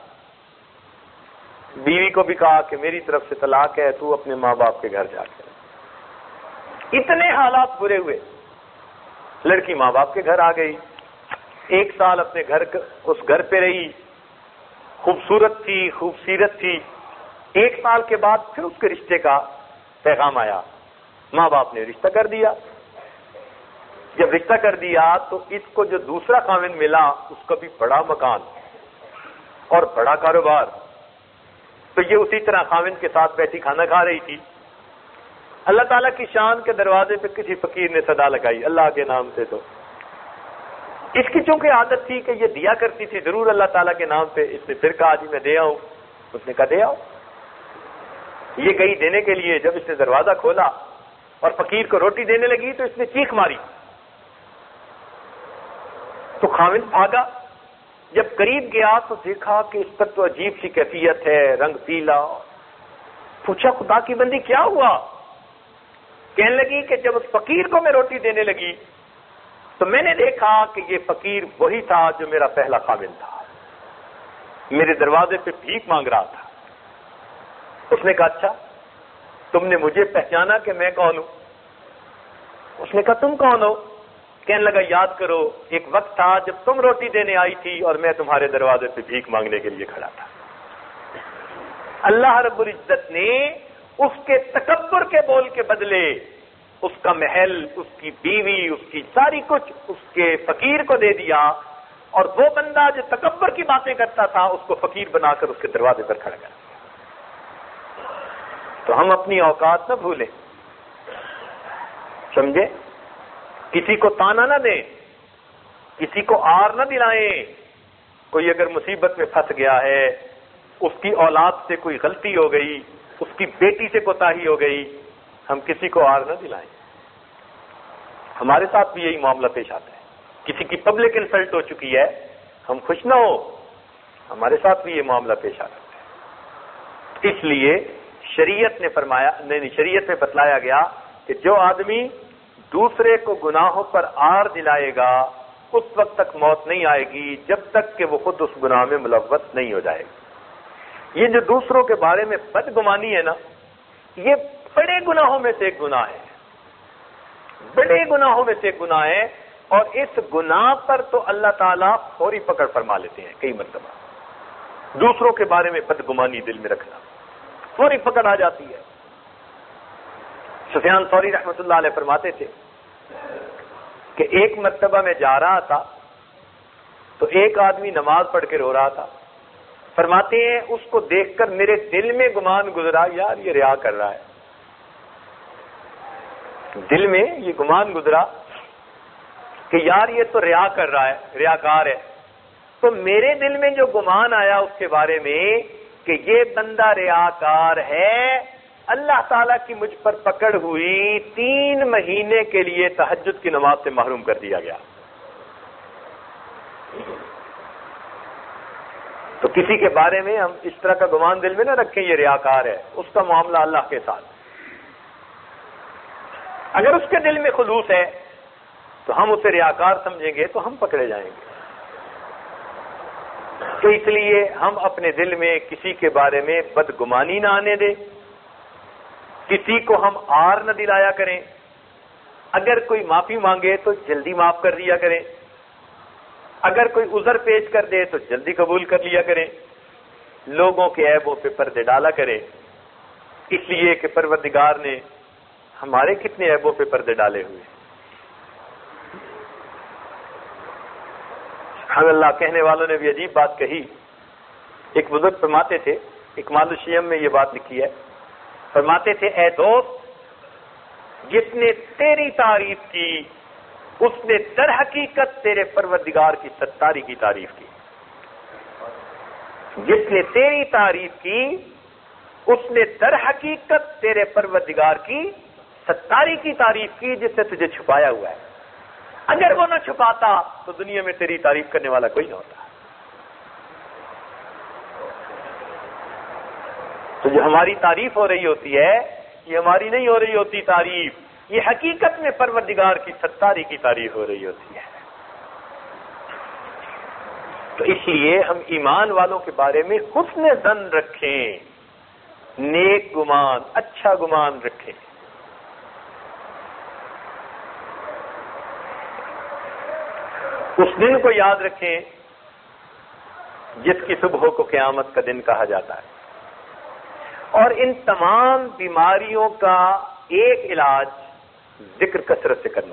بیوی کو بھی کہا کہ میری طرف سے طلاق ہے, تو اپنے ماں باپ کے گھر جا کے. اتنے حالات برے ہوئے. لڑکی ماں باپ کے گھر آ گئی, ایک سال اپنے گھر اس گھر پہ رہی, خوبصورت تھی, خوبصیرت تھی. ایک سال کے بعد پھر اس کے رشتے کا پیغام آیا, ماں باپ نے رشتہ کر دیا. جب رشتہ کر دیا تو اس کو جو دوسرا خاوند ملا اس کا بھی بڑا مکان اور بڑا کاروبار. تو یہ اسی طرح خاوند کے ساتھ بیٹھی کھانا کھا رہی تھی. اللہ تعالیٰ کی شان کے دروازے پہ کسی فقیر نے صدا لگائی اللہ کے نام سے. تو اس کی چونکہ عادت تھی کہ یہ دیا کرتی تھی ضرور اللہ تعالیٰ کے نام پہ, اس نے پھر کہا جی میں دے آؤں. اس نے کہا دے آؤ. یہ گئی دینے کے لیے. جب اس نے دروازہ کھولا اور فقیر کو روٹی دینے لگی تو اس نے چیخ ماری. تو خاوند بھاگا. جب قریب گیا تو دیکھا کہ اس پر تو عجیب سی کیفیت ہے, رنگ پیلا. پوچھا خدا کی بندی کیا ہوا؟ کہنے لگی کہ جب اس فقیر کو میں روٹی دینے لگی تو میں نے دیکھا کہ یہ فقیر وہی تھا جو میرا پہلا خاوند تھا, میرے دروازے پہ بھیک مانگ رہا تھا. اس نے کہا اچھا تم نے مجھے پہچانا کہ میں کون ہوں؟ اس نے کہا تم کون ہو؟ کہنے لگا یاد کرو ایک وقت تھا جب تم روٹی دینے آئی تھی اور میں تمہارے دروازے پہ بھیک مانگنے کے لیے کھڑا تھا. اللہ رب العزت نے اس کے تکبر کے بول کے بدلے اس کا محل, اس کی بیوی, اس کی ساری کچھ اس کے فقیر کو دے دیا, اور وہ بندہ جو تکبر کی باتیں کرتا تھا اس کو فقیر بنا کر اس کے دروازے پر کھڑا کر. تو ہم اپنی اوقات نہ بھولیں, سمجھے؟ کسی کو تانا نہ دیں, کسی کو آر نہ دلائیں. کوئی اگر مصیبت میں پھنس گیا ہے, اس کی اولاد سے کوئی غلطی ہو گئی, اس کی بیٹی سے کوتاہی ہو گئی، ہم کسی کو آر نہ دلائیں۔ ہمارے ساتھ بھی یہی معاملہ پیش آتا ہے، کسی کی پبلک انسلٹ ہو چکی ہے، ہم خوش نہ ہو، ہمارے ساتھ بھی یہ معاملہ پیش آتا ہے۔ اس لیے شریعت نے فرمایا، نہیں شریعت میں بتلایا گیا کہ جو آدمی دوسرے کو گناہوں پر آر دلائے گا اس وقت تک موت نہیں آئے گی جب تک کہ وہ خود اس گناہ میں ملوث نہیں ہو جائے گا۔ یہ جو دوسروں کے بارے میں بدگمانی ہے نا، یہ بڑے گناہوں میں سے ایک گناہ ہے، بڑے گناہوں میں سے ایک گناہ ہے، اور اس گناہ پر تو اللہ تعالیٰ فوری پکڑ فرما لیتے ہیں۔ کئی مرتبہ دوسروں کے بارے میں بدگمانی دل میں رکھنا فوری پکڑ آ جاتی ہے۔ سفیان ثوری رحمۃ اللہ علیہ فرماتے تھے کہ ایک مرتبہ میں جا رہا تھا تو ایک آدمی نماز پڑھ کے رو رہا تھا، فرماتے ہیں اس کو دیکھ کر میرے دل میں گمان گزرا، یار یہ ریا کر رہا ہے، دل میں یہ گمان گزرا کہ یار یہ تو ریا کر رہا ہے، ریاکار ہے۔ تو میرے دل میں جو گمان آیا اس کے بارے میں کہ یہ بندہ ریاکار ہے، اللہ تعالیٰ کی مجھ پر پکڑ ہوئی، تین مہینے کے لیے تہجد کی نماز سے محروم کر دیا گیا۔ تو کسی کے بارے میں ہم اس طرح کا گمان دل میں نہ رکھیں یہ ریاکار ہے، اس کا معاملہ اللہ کے ساتھ۔ اگر اس کے دل میں خلوص ہے تو ہم اسے ریاکار سمجھیں گے تو ہم پکڑے جائیں گے۔ تو اس لیے ہم اپنے دل میں کسی کے بارے میں بدگمانی نہ آنے دیں، کسی کو ہم آر نہ دلایا کریں، اگر کوئی معافی مانگے تو جلدی معاف کر دیا کریں، اگر کوئی عذر پیش کر دے تو جلدی قبول کر لیا کریں، لوگوں کے عیبوں پہ پردے ڈالا کریں، اس لیے کہ پروردگار نے ہمارے کتنے عیبوں پہ پردے ڈالے ہوئے۔ سبحان اللہ، کہنے والوں نے بھی عجیب بات کہی۔ ایک بزرگ فرماتے تھے، اکمال الشیم میں یہ بات لکھی ہے، فرماتے تھے اے دوست، جس نے تیری تعریف کی اس نے در حقیقت تیرے پروردگار کی ستاری کی تعریف کی۔ جس نے تیری تعریف کی اس نے در حقیقت تیرے پروردگار کی ستاری کی تعریف کی، جس نے تجھے چھپایا ہوا ہے۔ اگر وہ نہ چھپاتا تو دنیا میں تیری تعریف کرنے والا کوئی نہ ہوتا۔ تو جو ہماری تعریف ہو رہی ہوتی ہے یہ ہماری نہیں ہو رہی ہوتی تعریف، یہ حقیقت میں پروردگار کی ستاری کی تعریف ہو رہی ہوتی ہے۔ تو اس لیے ہم ایمان والوں کے بارے میں حسن ظن رکھیں، نیک گمان، اچھا گمان رکھیں۔ اس دن کو یاد رکھیں جس کی صبح کو قیامت کا دن کہا جاتا ہے، اور ان تمام بیماریوں کا ایک علاج ذکر کثرت سے کرنا۔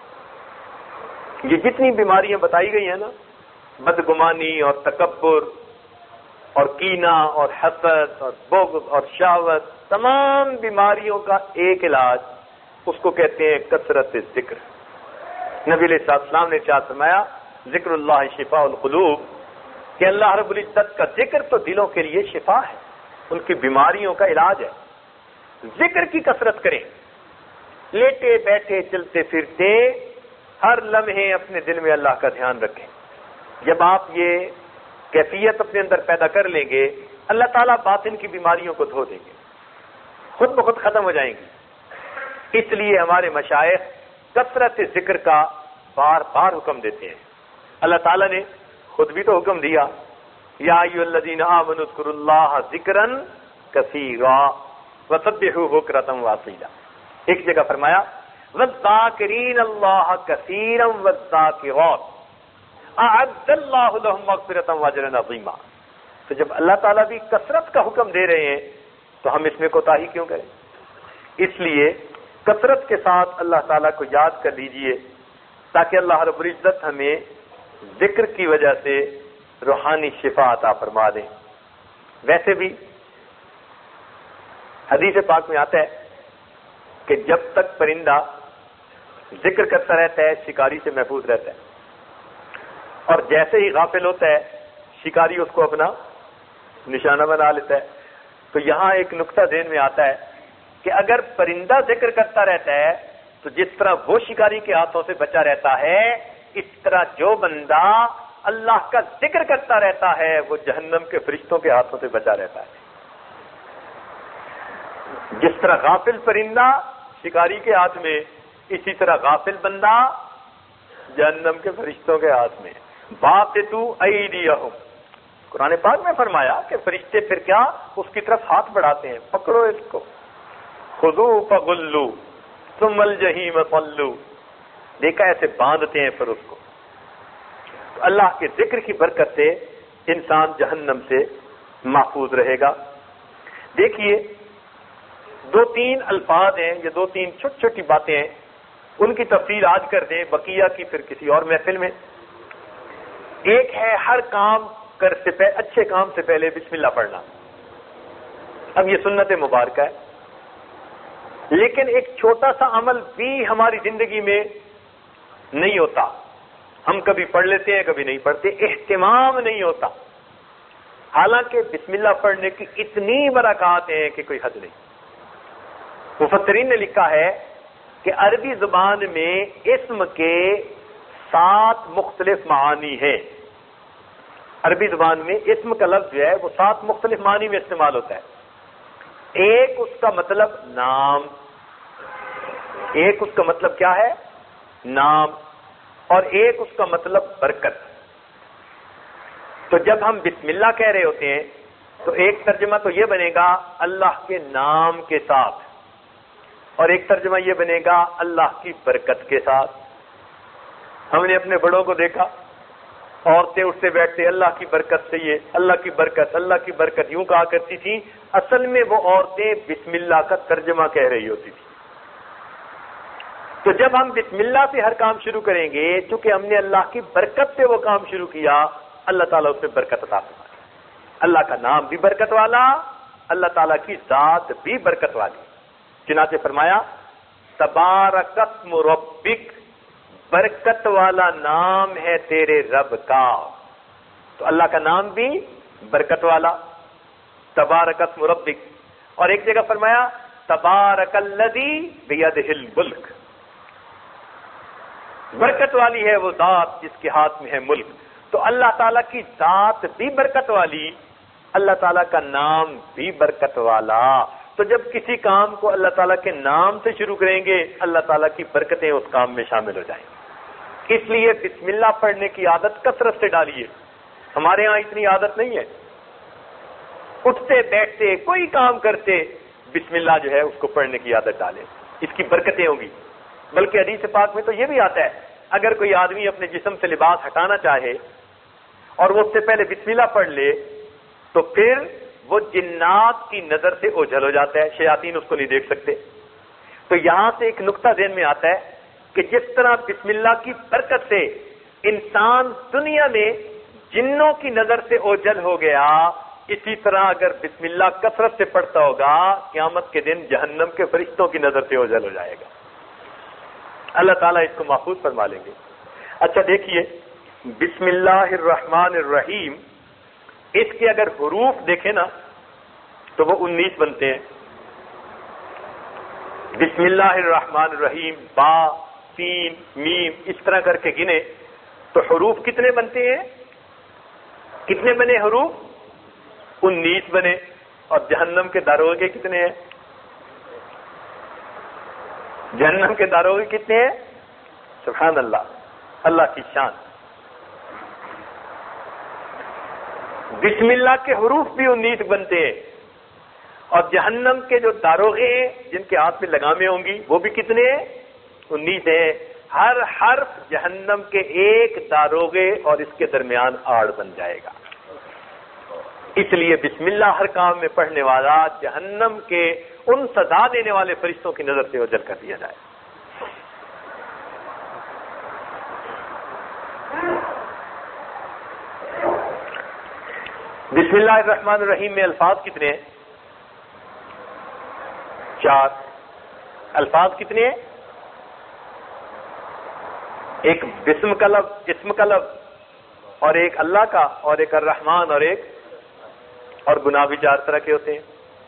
یہ جتنی بیماریاں بتائی گئی ہیں نا، بدگمانی اور تکبر اور کینہ اور حسد اور بغض اور شہوت، تمام بیماریوں کا ایک علاج اس کو کہتے ہیں کثرت ذکر۔ نبی علیہ السلام نے ارشاد فرمایا ذکر اللہ شفاء القلوب، کہ اللہ رب العزت کا ذکر تو دلوں کے لیے شفا ہے، ان کی بیماریوں کا علاج ہے۔ ذکر کی کثرت کریں، لیٹے بیٹھے چلتے پھرتے ہر لمحے اپنے دل میں اللہ کا دھیان رکھیں۔ جب آپ یہ کیفیت اپنے اندر پیدا کر لیں گے، اللہ تعالیٰ باطن کی بیماریوں کو دھو دیں گے، خود بخود ختم ہو جائیں گی۔ اس لیے ہمارے مشائخ کثرت ذکر کا بار بار حکم دیتے ہیں۔ اللہ تعالیٰ نے خود بھی تو حکم دیا، یا ایھا الذین آمنوا اذکروا اللہ ذکرا کثیرا وسبحوہ بکرۃ واصیلا۔ ایک جگہ فرمایا والذاکرین اللہ کثیرا والذاکرات اعد اللہ لہم مغفرۃ واجرا عظیما۔ تو جب اللہ تعالیٰ بھی کثرت کا حکم دے رہے ہیں تو ہم اس میں کوتاہی کیوں کریں؟ اس لیے کثرت کے ساتھ اللہ تعالیٰ کو یاد کر لیجئے تاکہ اللہ رب العزت ہمیں ذکر کی وجہ سے روحانی شفا عطا فرما دیں۔ ویسے بھی حدیث پاک میں آتا ہے کہ جب تک پرندہ ذکر کرتا رہتا ہے شکاری سے محفوظ رہتا ہے، اور جیسے ہی غافل ہوتا ہے شکاری اس کو اپنا نشانہ بنا لیتا ہے۔ تو یہاں ایک نقطہ ذہن میں آتا ہے کہ اگر پرندہ ذکر کرتا رہتا ہے تو جس طرح وہ شکاری کے ہاتھوں سے بچا رہتا ہے، اس طرح جو بندہ اللہ کا ذکر کرتا رہتا ہے وہ جہنم کے فرشتوں کے ہاتھوں سے بچا رہتا ہے۔ جس طرح غافل پرندہ شکاری کے ہاتھ میں، اسی طرح غافل بندہ جہنم کے فرشتوں کے ہاتھ میں۔ باسطوا ایدیہم، قرآن پاک میں فرمایا کہ فرشتے پھر کیا اس کی طرف ہاتھ بڑھاتے ہیں، پکڑو اس کو، خذوہ فغلوا ثم الجحیم صلوا، دیکھا ایسے باندھتے ہیں پھر اس کو۔ تو اللہ کے ذکر کی برکت سے انسان جہنم سے محفوظ رہے گا۔ دیکھیے دو تین الفاظ ہیں، یہ دو تین چھوٹی چھوٹی باتیں ہیں، ان کی تفصیل آج کر دیں، بقیہ کی پھر کسی اور محفل میں۔ ایک ہے ہر کام کر سے پہلے، اچھے کام سے پہلے بسم اللہ پڑھنا۔ اب یہ سنت مبارکہ ہے، لیکن ایک چھوٹا سا عمل بھی ہماری زندگی میں نہیں ہوتا، ہم کبھی پڑھ لیتے ہیں کبھی نہیں پڑھتے، اہتمام نہیں ہوتا، حالانکہ بسم اللہ پڑھنے کی اتنی برکات ہیں کہ کوئی حد نہیں۔ مفسرین نے لکھا ہے کہ عربی زبان میں اسم کے سات مختلف معانی ہیں۔ عربی زبان میں اسم کا لفظ جو ہے وہ سات مختلف معنی میں استعمال ہوتا ہے۔ ایک اس کا مطلب نام، ایک اس کا مطلب کیا ہے؟ نام، اور ایک اس کا مطلب برکت۔ تو جب ہم بسم اللہ کہہ رہے ہوتے ہیں تو ایک ترجمہ تو یہ بنے گا اللہ کے نام کے ساتھ، اور ایک ترجمہ یہ بنے گا اللہ کی برکت کے ساتھ۔ ہم نے اپنے بڑوں کو دیکھا، عورتیں اٹھتے بیٹھتے اللہ کی برکت سے، یہ اللہ کی برکت، اللہ کی برکت یوں کہا کرتی تھی، اصل میں وہ عورتیں بسم اللہ کا ترجمہ کہہ رہی ہوتی تھی۔ تو جب ہم بسم اللہ سے ہر کام شروع کریں گے، چونکہ ہم نے اللہ کی برکت سے وہ کام شروع کیا، اللہ تعالیٰ اس میں برکت عطا فرمائے۔ اللہ کا نام بھی برکت والا، اللہ تعالیٰ کی ذات بھی برکت والی۔ چنانچہ فرمایا تبارک اسم ربک، برکت والا نام ہے تیرے رب کا۔ تو اللہ کا نام بھی برکت والا، تبارک اسم ربک۔ اور ایک جگہ فرمایا تبارک الذی بیدہ الملک، برکت والی ہے وہ ذات جس کے ہاتھ میں ہے ملک۔ تو اللہ تعالیٰ کی ذات بھی برکت والی، اللہ تعالیٰ کا نام بھی برکت والا۔ تو جب کسی کام کو اللہ تعالیٰ کے نام سے شروع کریں گے، اللہ تعالیٰ کی برکتیں اس کام میں شامل ہو جائیں گی۔ اس لیے بسم اللہ پڑھنے کی عادت کثرت سے ڈالیے۔ ہمارے ہاں اتنی عادت نہیں ہے، اٹھتے بیٹھتے کوئی کام کرتے بسم اللہ جو ہے اس کو پڑھنے کی عادت ڈالے، اس کی برکتیں ہوں گی۔ بلکہ حدیث پاک میں تو یہ بھی آتا ہے، اگر کوئی آدمی اپنے جسم سے لباس ہٹانا چاہے اور وہ اس سے پہلے بسم اللہ پڑھ لے تو پھر وہ جنات کی نظر سے اوجھل ہو جاتا ہے، شیاطین اس کو نہیں دیکھ سکتے۔ تو یہاں سے ایک نقطہ ذہن میں آتا ہے کہ جس طرح بسم اللہ کی برکت سے انسان دنیا میں جنوں کی نظر سے اوجھل ہو گیا، اسی طرح اگر بسم اللہ کثرت سے پڑھتا ہوگا، قیامت کے دن جہنم کے فرشتوں کی نظر سے اوجھل ہو جائے گا۔ اللہ تعالیٰ اس کو محفوظ فرما لیں گے۔ اچھا دیکھیے، بسم اللہ الرحمن الرحیم، اس کے اگر حروف دیکھیں نا تو وہ انیس بنتے ہیں۔ بسم اللہ الرحمن الرحیم، با، سین، میم، اس طرح کر کے گنے تو حروف کتنے بنتے ہیں؟ کتنے بنے حروف؟ انیس بنے۔ اور جہنم کے داروغے کتنے ہیں؟ جہنم کے داروغے کتنے ہیں؟ سبحان اللہ، اللہ کی شان۔ بسم اللہ کے حروف بھی انیس بنتے ہیں، اور جہنم کے جو داروغے ہیں جن کے ہاتھ میں لگامیں ہوں گی وہ بھی کتنے ہیں؟ انیس ہیں۔ ہر حرف جہنم کے ایک داروغے اور اس کے درمیان آڑ بن جائے گا۔ اس لیے بسم اللہ ہر کام میں پڑھنے والا جہنم کے ان سزا دینے والے فرشتوں کی نظر سے اوجھل کر دیا جائے۔ بسم اللہ الرحمن الرحیم میں الفاظ کتنے ہیں؟ چار۔ الفاظ کتنے ہیں؟ ایک بسم کا لفظ، اسم کا لفظ، اور ایک اللہ کا، اور ایک الرحمن، اور ایک اور گناہ بھی چار طرح کے ہوتے ہیں۔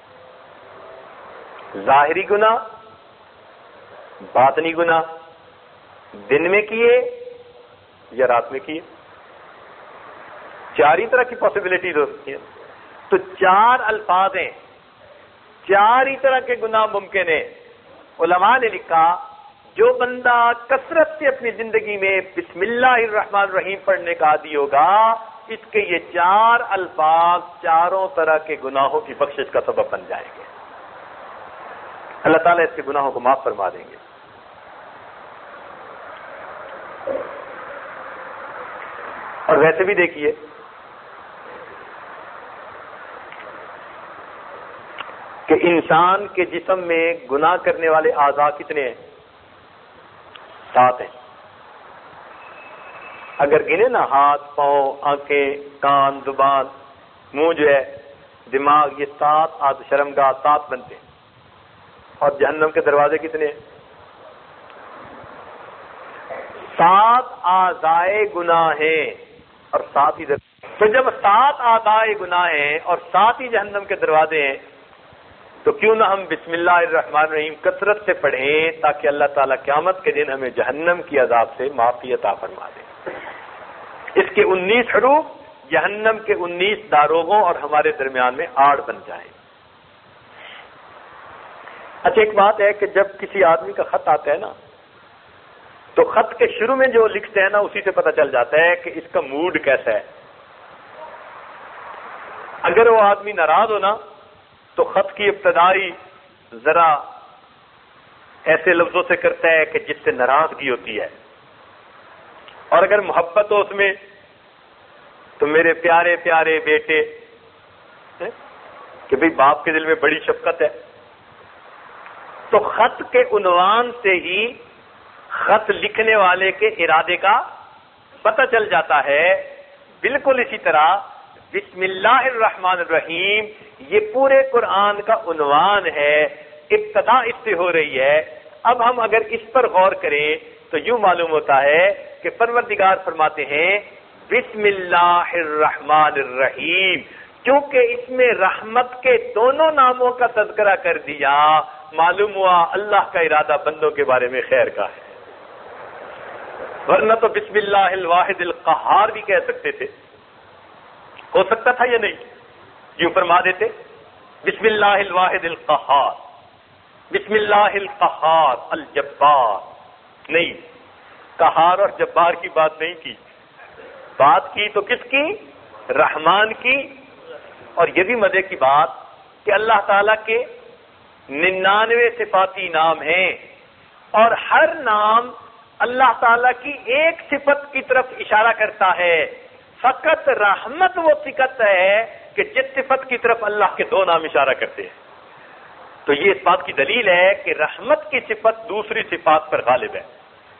ظاہری گناہ، باطنی گناہ، دن میں کیے یا رات میں کیے، چار ہی طرح کی پاسبلٹیز ہوتی ہیں. تو چار الفاظ ہیں، چار ہی طرح کے گناہ ممکن ہیں. علماء نے لکھا جو بندہ کثرت سے اپنی زندگی میں بسم اللہ الرحمن الرحیم پڑھنے کا عادی ہوگا، اس کے یہ چار الفاظ چاروں طرح کے گناہوں کی بخشش کا سبب بن جائیں گے. اللہ تعالیٰ اس کے گناہوں کو معاف فرما دیں گے. اور ویسے بھی دیکھیے کہ انسان کے جسم میں گناہ کرنے والے اعضاء کتنے ہیں؟ سات ہیں. اگر گنے نا، ہاتھ، پاؤں، آنکھیں، کان، زبان، منہ جو ہے، دماغ، یہ سات آدھ شرمگاہ سات بنتے ہیں. اور جہنم کے دروازے کتنے ہیں؟ سات اعضائے گناہ ہیں اور سات ہی در... تو جب سات اعضائے گناہ ہیں اور سات ہی جہنم کے دروازے ہیں، تو کیوں نہ ہم بسم اللہ الرحمن الرحیم کثرت سے پڑھیں تاکہ اللہ تعالیٰ قیامت کے دن ہمیں جہنم کی عذاب سے معافی عطا فرما دے. اس کے انیس حروف جہنم کے انیس داروغوں اور ہمارے درمیان میں آڑ بن جائیں. اچھا، ایک بات ہے کہ جب کسی آدمی کا خط آتا ہے نا، تو خط کے شروع میں جو لکھتے ہیں نا، اسی سے پتہ چل جاتا ہے کہ اس کا موڈ کیسا ہے. اگر وہ آدمی ناراض ہو نا، تو خط کی ابتدائی ذرا ایسے لفظوں سے کرتا ہے کہ جس سے ناراضگی ہوتی ہے. اور اگر محبت ہو اس میں، تو میرے پیارے پیارے بیٹے، کہ بھئی باپ کے دل میں بڑی شفقت ہے. تو خط کے عنوان سے ہی خط لکھنے والے کے ارادے کا پتہ چل جاتا ہے. بالکل اسی طرح بسم اللہ الرحمن الرحیم یہ پورے قرآن کا عنوان ہے، ابتدا اس سے ہو رہی ہے. اب ہم اگر اس پر غور کریں تو یوں معلوم ہوتا ہے کہ پروردگار فرماتے ہیں بسم اللہ الرحمن الرحیم. کیونکہ اس میں رحمت کے دونوں ناموں کا تذکرہ کر دیا، معلوم ہوا اللہ کا ارادہ بندوں کے بارے میں خیر کا ہے. ورنہ تو بسم اللہ الواحد القہار بھی کہہ سکتے تھے، ہو سکتا تھا یا نہیں؟ یوں فرما دیتے بسم اللہ الواحد القہار، بسم اللہ القہار الجبار. نہیں، قہار اور جبار کی بات نہیں کی، بات کی تو کس کی؟ رحمان کی. اور یہ بھی مزے کی بات کہ اللہ تعالیٰ کے ننانوے صفاتی نام ہیں، اور ہر نام اللہ تعالیٰ کی ایک صفت کی طرف اشارہ کرتا ہے. فقط رحمت وہ صفت ہے کہ جس صفت کی طرف اللہ کے دو نام اشارہ کرتے ہیں. تو یہ اس بات کی دلیل ہے کہ رحمت کی صفت دوسری صفات پر غالب ہے.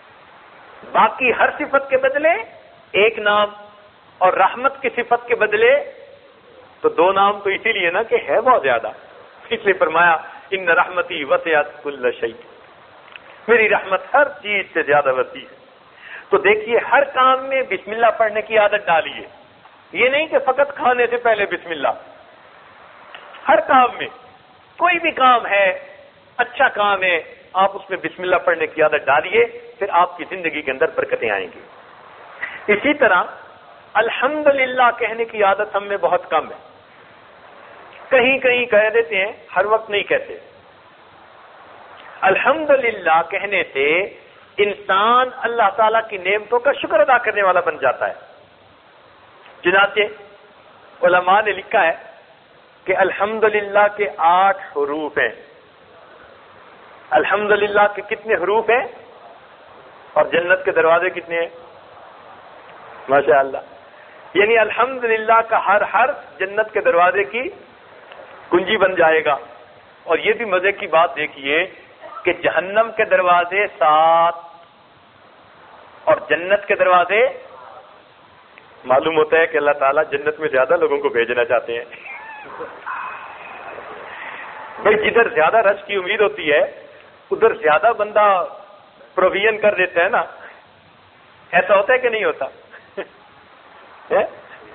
باقی ہر صفت کے بدلے ایک نام، اور رحمت کی صفت کے بدلے تو دو نام. تو اسی لیے نا کہ ہے بہت زیادہ، اس لیے فرمایا ان رحمتی وسعت کل شیء، میری رحمت ہر چیز سے زیادہ وسیع ہے. تو دیکھیے ہر کام میں بسم اللہ پڑھنے کی عادت ڈالیے. یہ نہیں کہ فقط کھانے سے پہلے بسم اللہ، ہر کام میں کوئی بھی کام ہے، اچھا کام ہے، آپ اس میں بسم اللہ پڑھنے کی عادت ڈالیے، پھر آپ کی زندگی کے اندر برکتیں آئیں گی. اسی طرح الحمدللہ کہنے کی عادت ہم میں بہت کم ہے. کہیں کہیں کہہ دیتے ہیں، ہر وقت نہیں کہتے. الحمدللہ کہنے سے انسان اللہ تعالیٰ کی نعمتوں کا شکر ادا کرنے والا بن جاتا ہے. چنانچہ علماء نے لکھا ہے کہ الحمدللہ کے آٹھ حروف ہیں. الحمدللہ کے کتنے حروف ہیں اور جنت کے دروازے کتنے ہیں؟ ماشاء اللہ. یعنی الحمدللہ کا ہر حرف جنت کے دروازے کی کنجی بن جائے گا. اور یہ بھی مزے کی بات دیکھیے کہ جہنم کے دروازے سات اور جنت کے دروازے، معلوم ہوتا ہے کہ اللہ تعالیٰ جنت میں زیادہ لوگوں کو بھیجنا چاہتے ہیں. بھائی جدھر زیادہ رش کی امید ہوتی ہے ادھر زیادہ بندہ پروویژن کر دیتا ہے نا. ایسا ہوتا ہے کہ نہیں ہوتا؟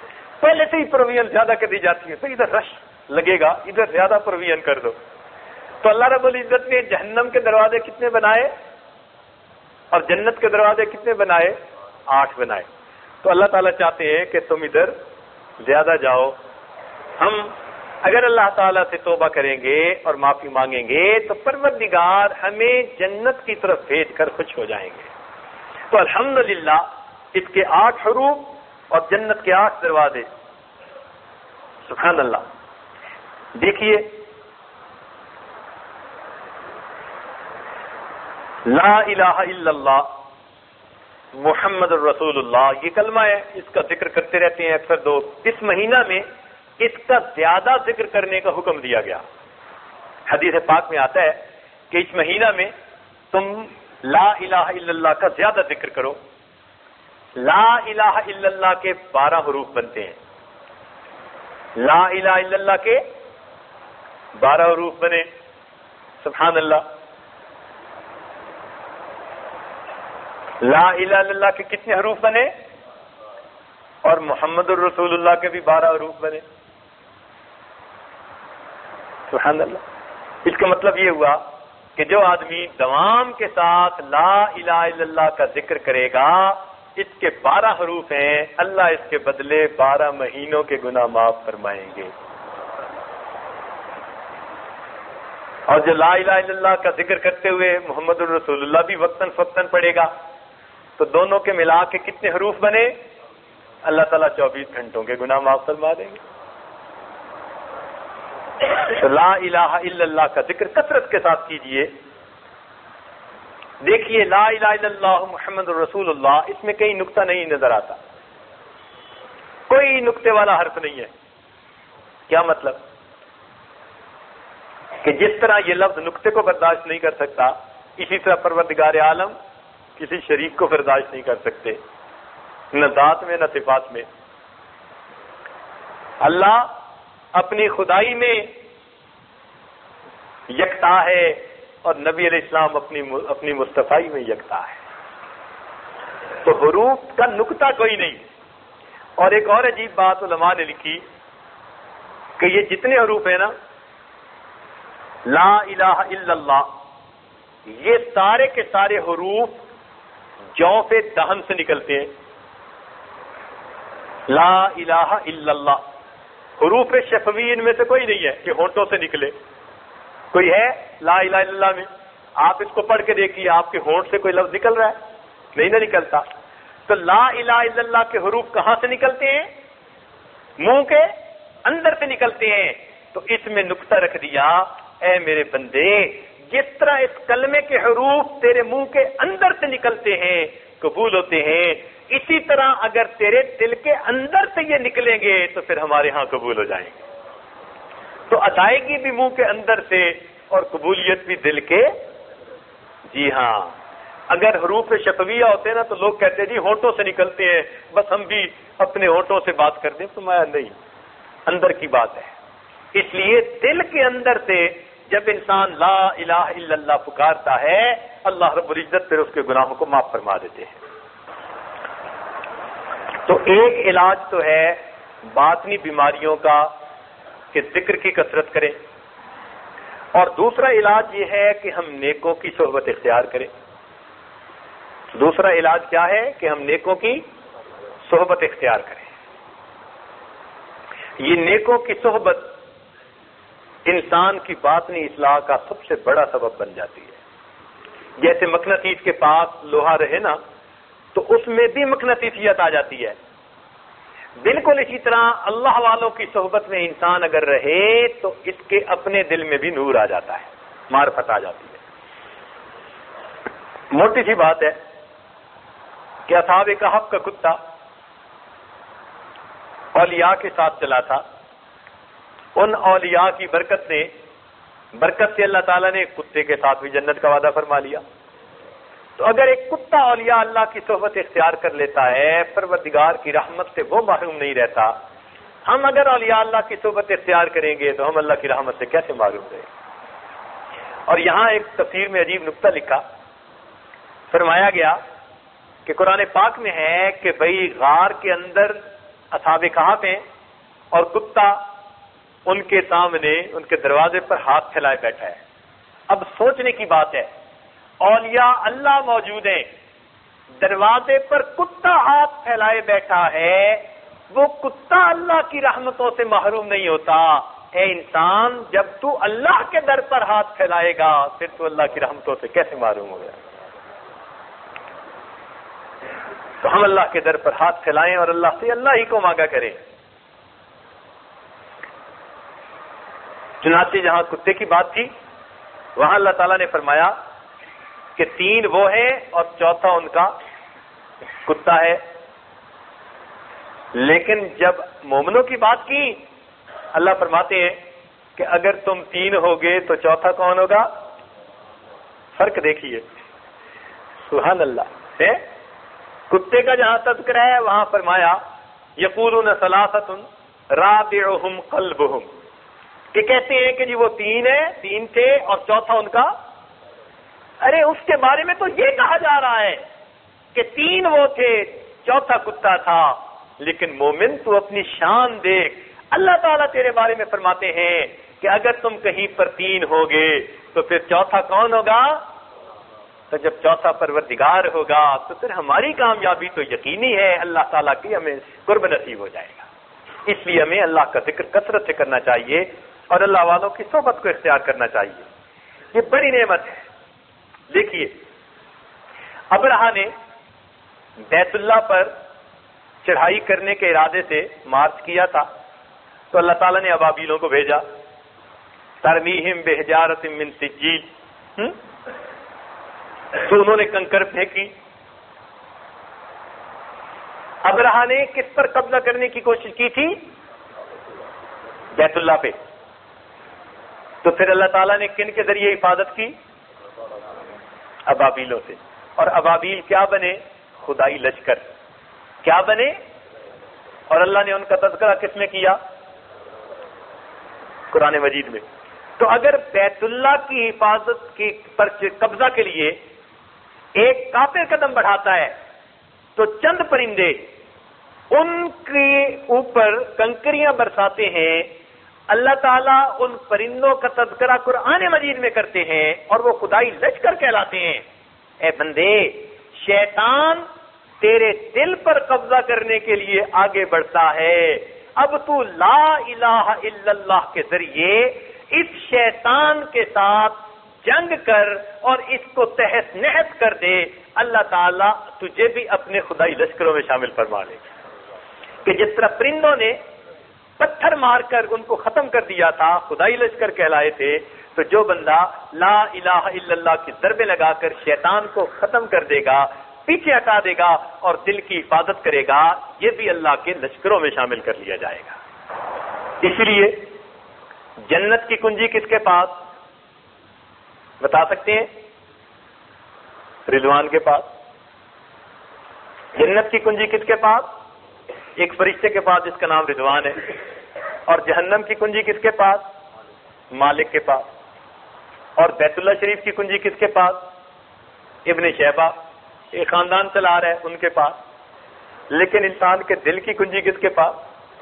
پہلے سے ہی پروویژن زیادہ کر دی جاتی ہے، تو ادھر رش لگے گا، ادھر زیادہ پروویژن کر دو. تو اللہ رب العزت نے جہنم کے دروازے کتنے بنائے اور جنت کے دروازے کتنے بنائے؟ آٹھ بنائے. تو اللہ تعالیٰ چاہتے ہیں کہ تم ادھر زیادہ جاؤ. ہم اگر اللہ تعالیٰ سے توبہ کریں گے اور معافی مانگیں گے تو پروردگار ہمیں جنت کی طرف بھیج کر خوش ہو جائیں گے. تو الحمدللہ اس کے آٹھ حروف اور جنت کے آٹھ دروازے. سبحان اللہ. دیکھیے لا الہ الا اللہ محمد الرسول اللہ یہ کلمہ ہے، اس کا ذکر کرتے رہتے ہیں اکثر لوگ. اس مہینہ میں اس کا زیادہ ذکر کرنے کا حکم دیا گیا. حدیث پاک میں آتا ہے کہ اس مہینہ میں تم لا الہ الا اللہ کا زیادہ ذکر کرو. لا الہ الا اللہ کے بارہ حروف بنتے ہیں. لا الہ الا اللہ کے بارہ حروف بنے. سبحان اللہ. لا الہ الا اللہ کے کتنے حروف بنے؟ اور محمد الرسول اللہ کے بھی بارہ حروف بنے. سبحان اللہ. اس کا مطلب یہ ہوا کہ جو آدمی دوام کے ساتھ لا الہ الا اللہ کا ذکر کرے گا، اس کے بارہ حروف ہیں، اللہ اس کے بدلے بارہ مہینوں کے گناہ معاف فرمائیں گے. اور جو لا الہ الا اللہ کا ذکر کرتے ہوئے محمد الرسول اللہ بھی وقتاً فوقتاً پڑھے گا تو دونوں کے ملا کے کتنے حروف بنے؟ اللہ تعالیٰ چوبیس گھنٹوں کے گناہ معاف فرما دیں گے. تو لا الہ الا اللہ کا ذکر کثرت کے ساتھ کیجئے. دیکھیے لا الہ الا اللہ محمد الرسول اللہ، اس میں کہیں نقطہ نہیں نظر آتا، کوئی نقطے والا حرف نہیں ہے. کیا مطلب؟ کہ جس طرح یہ لفظ نقطے کو برداشت نہیں کر سکتا، اسی طرح پروردگار عالم کسی شریک کو برداشت نہیں کر سکتے، نہ ذات میں نہ صفات میں. اللہ اپنی خدائی میں یکتا ہے اور نبی علیہ السلام اپنی اپنی مصطفائی میں یکتا ہے. تو حروف کا نقطہ کوئی نہیں. اور ایک اور عجیب بات علماء نے لکھی کہ یہ جتنے حروف ہیں نا، لا الہ الا اللہ، یہ سارے کے سارے حروف جوف دہن سے نکلتے ہیں. لا الہ الا اللہ حروف شفوی ان میں سے کوئی نہیں ہے کہ ہونٹوں سے نکلے. کوئی ہے لا الہ الا اللہ میں؟ آپ اس کو پڑھ کے دیکھیے، آپ کے ہونٹ سے کوئی لفظ نکل رہا ہے؟ نہیں نہ نکلتا. تو لا الہ الا اللہ کے حروف کہاں سے نکلتے ہیں؟ منہ کے اندر سے نکلتے ہیں. تو اس میں نقطہ رکھ دیا، اے میرے بندے، جس طرح اس کلمے کے حروف تیرے منہ کے اندر سے نکلتے ہیں، قبول ہوتے ہیں، اسی طرح اگر تیرے دل کے اندر سے یہ نکلیں گے تو پھر ہمارے ہاں قبول ہو جائیں گے. تو ادائیگی بھی منہ کے اندر سے اور قبولیت بھی دل کے. جی ہاں، اگر حروف شفویہ ہوتے نا تو لوگ کہتے جی ہونٹوں سے نکلتے ہیں، بس ہم بھی اپنے ہونٹوں سے بات کر دیں. فرمایا نہیں، اندر کی بات ہے. اس لیے دل کے اندر سے جب انسان لا الہ الا اللہ پکارتا ہے، اللہ رب العزت پھر اس کے گناہوں کو معاف فرما دیتے ہیں. تو ایک علاج تو ہے باطنی بیماریوں کا کہ ذکر کی کثرت کریں، اور دوسرا علاج یہ ہے کہ ہم نیکوں کی صحبت اختیار کریں. دوسرا علاج کیا ہے؟ کہ ہم نیکوں کی صحبت اختیار کریں. یہ نیکوں کی صحبت انسان کی باطنی اصلاح کا سب سے بڑا سبب بن جاتی ہے. جیسے مقناطیس کے پاس لوہا رہے نا تو اس میں بھی مقناطیسیت آ جاتی ہے. بالکل اسی طرح اللہ والوں کی صحبت میں انسان اگر رہے تو اس کے اپنے دل میں بھی نور آ جاتا ہے، معرفت آ جاتی ہے. موٹی سی بات ہے کہ اصحاب کہف کا کتا اولیاء کے ساتھ چلا تھا. ان اولیاء کی برکت نے برکت سے اللہ تعالیٰ نے کتے کے ساتھ بھی جنت کا وعدہ فرما لیا. تو اگر ایک کتا اولیاء اللہ کی صحبت اختیار کر لیتا ہے، پروردگار کی رحمت سے وہ محروم نہیں رہتا. ہم اگر اولیاء اللہ کی صحبت اختیار کریں گے تو ہم اللہ کی رحمت سے کیسے محروم رہیں؟ اور یہاں ایک تفسیر میں عجیب نقطہ لکھا، فرمایا گیا کہ قرآن پاک میں ہے کہ بھئی غار کے اندر اصحاب کہف ہیں اور کتا ان کے سامنے ان کے دروازے پر ہاتھ پھیلائے بیٹھا ہے. اب سوچنے کی بات ہے، اولیاء اللہ موجود ہیں، دروازے پر کتا ہاتھ پھیلائے بیٹھا ہے، وہ کتا اللہ کی رحمتوں سے محروم نہیں ہوتا۔ اے انسان، جب تو اللہ کے در پر ہاتھ پھیلائے گا پھر تو اللہ کی رحمتوں سے کیسے محروم ہو گیا؟ تو ہم اللہ کے در پر ہاتھ پھیلائیں اور اللہ سے اللہ ہی کو مانگا کریں۔ چنانچہ جہاں کتے کی بات تھی وہاں اللہ تعالیٰ نے فرمایا کہ تین وہ ہیں اور چوتھا ان کا کتا ہے، لیکن جب مومنوں کی بات کی اللہ فرماتے ہیں کہ اگر تم تین ہوگے تو چوتھا کون ہوگا؟ فرق دیکھیے، سبحان اللہ ہے۔ کتے کا جہاں تذکرہ ہے وہاں فرمایا یقولون ثلاثۃ رابعہم قلبہم، کہ کہتے ہیں کہ جی وہ تین ہے، تین تھے اور چوتھا ان کا، ارے اس کے بارے میں تو یہ کہا جا رہا ہے کہ تین وہ تھے چوتھا کتا تھا، لیکن مومن تو اپنی شان دیکھ، اللہ تعالیٰ تیرے بارے میں فرماتے ہیں کہ اگر تم کہیں پر تین ہوگے تو پھر چوتھا کون ہوگا؟ تو جب چوتھا پروردگار ہوگا تو پھر ہماری کامیابی تو یقینی ہے، اللہ تعالیٰ کی ہمیں قرب نصیب ہو جائے گا۔ اس لیے ہمیں اللہ کا ذکر کثرت سے کرنا چاہیے اور اللہ والوں کی صحبت کو اختیار کرنا چاہیے، یہ بڑی نعمت ہے۔ دیکھیے ابرہا نے بیت اللہ پر چڑھائی کرنے کے ارادے سے مارچ کیا تھا تو اللہ تعالیٰ نے ابابیلوں کو بھیجا، ترمیہم بحجارۃ من سجیل، تو انہوں نے کنکر پھینکی۔ ابرہا نے کس پر قبضہ کرنے کی کوشش کی تھی؟ بیت اللہ پہ۔ تو پھر اللہ تعالیٰ نے کن کے ذریعے حفاظت کی؟ ابابیلوں سے۔ اور ابابیل کیا بنے؟ خدائی لشکر کیا بنے؟ اور اللہ نے ان کا تذکرہ کس میں کیا؟ قرآن مجید میں۔ تو اگر بیت اللہ کی حفاظت کی پر قبضہ کے لیے ایک کافر قدم بڑھاتا ہے تو چند پرندے ان کے اوپر کنکریاں برساتے ہیں، اللہ تعالیٰ ان پرندوں کا تذکرہ قرآن مجید میں کرتے ہیں اور وہ خدائی لشکر کہلاتے ہیں۔ اے بندے، شیطان تیرے دل پر قبضہ کرنے کے لیے آگے بڑھتا ہے، اب تو لا الہ الا اللہ کے ذریعے اس شیطان کے ساتھ جنگ کر اور اس کو تحس نحس کر دے، اللہ تعالیٰ تجھے بھی اپنے خدائی لشکروں میں شامل فرما لے گا۔ کہ جس طرح پرندوں نے پتھر مار کر ان کو ختم کر دیا تھا، خدائی لشکر کہلائے تھے، تو جو بندہ لا الہ الا اللہ کی ضربیں لگا کر شیطان کو ختم کر دے گا، پیچھے ہٹا دے گا اور دل کی حفاظت کرے گا، یہ بھی اللہ کے لشکروں میں شامل کر لیا جائے گا۔ اس لیے جنت کی کنجی کس کے پاس؟ بتا سکتے ہیں؟ رضوان کے پاس۔ جنت کی کنجی کس کے پاس؟ ایک فرشتے کے پاس جس کا نام رضوان ہے۔ اور جہنم کی کنجی کس کے پاس؟ مالک کے پاس۔ اور بیت اللہ شریف کی کنجی کس کے پاس؟ ابن شیبہ، ایک خاندان چلا رہا ہے، ان کے پاس۔ لیکن انسان کے دل کی کنجی کس کے پاس؟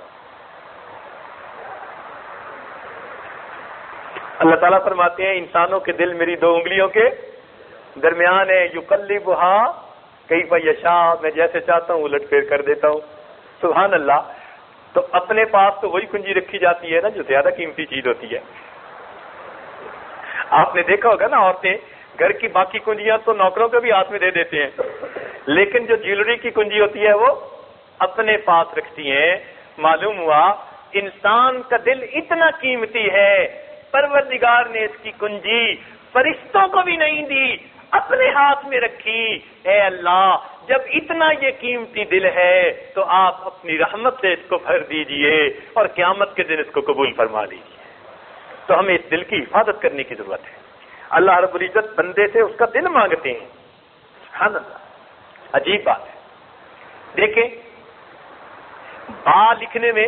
اللہ تعالیٰ فرماتے ہیں انسانوں کے دل میری دو انگلیوں کے درمیان ہے، یقلبھا کیف یشاء، میں جیسے چاہتا ہوں الٹ پھیر کر دیتا ہوں۔ سبحان اللہ۔ تو اپنے پاس تو وہی کنجی رکھی جاتی ہے نا جو زیادہ قیمتی چیز ہوتی ہے۔ آپ نے دیکھا ہوگا نا، عورتیں گھر کی باقی کنجیاں تو نوکروں کو بھی ہاتھ میں دے دیتے ہیں، لیکن جو جیولری کی کنجی ہوتی ہے وہ اپنے پاس رکھتی ہیں۔ معلوم ہوا انسان کا دل اتنا قیمتی ہے، پروردگار نے اس کی کنجی فرشتوں کو بھی نہیں دی، اپنے ہاتھ میں رکھی۔ اے اللہ، جب اتنا یہ قیمتی دل ہے تو آپ اپنی رحمت سے اس کو بھر دیجئے اور قیامت کے دن اس کو قبول فرما لیجئے۔ تو ہمیں اس دل کی حفاظت کرنے کی ضرورت ہے۔ اللہ رب العزت بندے سے اس کا دل مانگتے ہیں۔ سبحان اللہ، عجیب بات ہے۔ دیکھیں، با لکھنے میں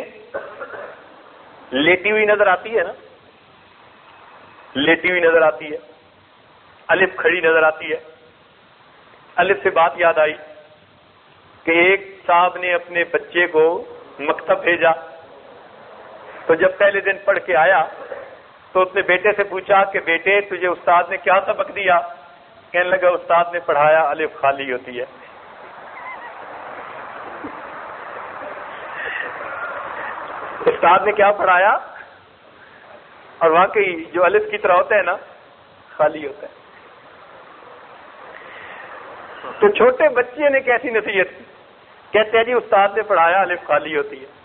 لیٹی ہوئی نظر آتی ہے نا، لیٹی ہوئی نظر آتی ہے، الف کھڑی نظر آتی ہے۔ الف سے بات یاد آئی کہ ایک صاحب نے اپنے بچے کو مکتب بھیجا، تو جب پہلے دن پڑھ کے آیا تو اس نے بیٹے سے پوچھا کہ بیٹے تجھے استاد نے کیا سبق دیا؟ کہنے لگا استاد نے پڑھایا الف خالی ہوتی ہے۔ استاد نے کیا پڑھایا؟ اور واقعی جو الف کی طرح ہوتا ہے نا خالی ہوتا ہے۔ تو چھوٹے بچے نے کیسی نصیحت کی؟ کہتے ہیں جی استاد نے پڑھایا الف خالی ہوتی ہے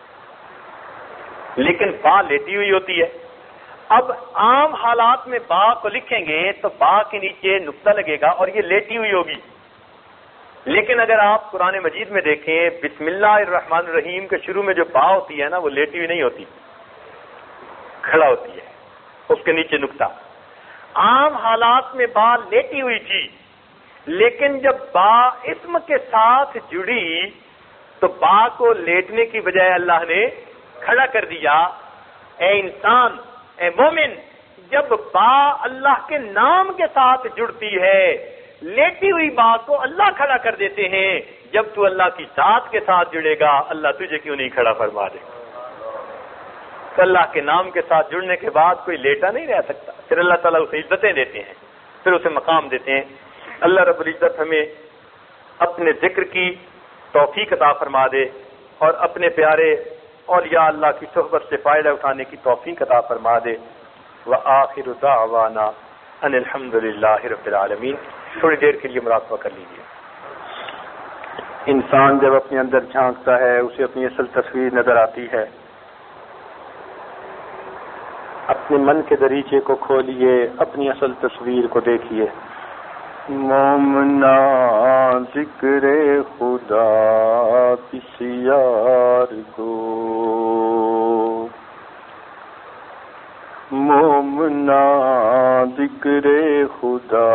لیکن با لیٹی ہوئی ہوتی ہے۔ اب عام حالات میں با کو لکھیں گے تو با کے نیچے نقطہ لگے گا اور یہ لیٹی ہوئی ہوگی، لیکن اگر آپ قرآن مجید میں دیکھیں بسم اللہ الرحمن الرحیم کے شروع میں جو با ہوتی ہے نا وہ لیٹی ہوئی نہیں ہوتی، کھڑا ہوتی ہے، اس کے نیچے نقطہ۔ عام حالات میں با لیٹی ہوئی تھی، لیکن جب با اسم کے ساتھ جڑی تو با کو لیٹنے کی بجائے اللہ نے کھڑا کر دیا۔ اے انسان، اے مومن، جب با اللہ کے نام کے ساتھ جڑتی ہے، لیٹی ہوئی با کو اللہ کھڑا کر دیتے ہیں، جب تو اللہ کی ذات کے ساتھ جڑے گا اللہ تجھے کیوں نہیں کھڑا فرما دے؟ تو اللہ کے نام کے ساتھ جڑنے کے بعد کوئی لیٹا نہیں رہ سکتا، پھر اللہ تعالیٰ اسے عزتیں دیتے ہیں، پھر اسے مقام دیتے ہیں۔ اللہ رب العزت ہمیں اپنے ذکر کی توفیق عطا فرما دے اور اپنے پیارے اولیاء اللہ کی صحبت سے فائدہ اٹھانے کی توفیق عطا فرما دے۔ وآخر دعوانا ان الحمد للہ رب العالمین۔ تھوڑی دیر کے لیے مراقبہ کر لیجیے۔ انسان جب اپنے اندر جھانکتا ہے اسے اپنی اصل تصویر نظر آتی ہے۔ اپنے من کے دریچے کو کھولیے، اپنی اصل تصویر کو دیکھیے۔ مومنا ذکر خدا بسیار گو، مومنا ذکر خدا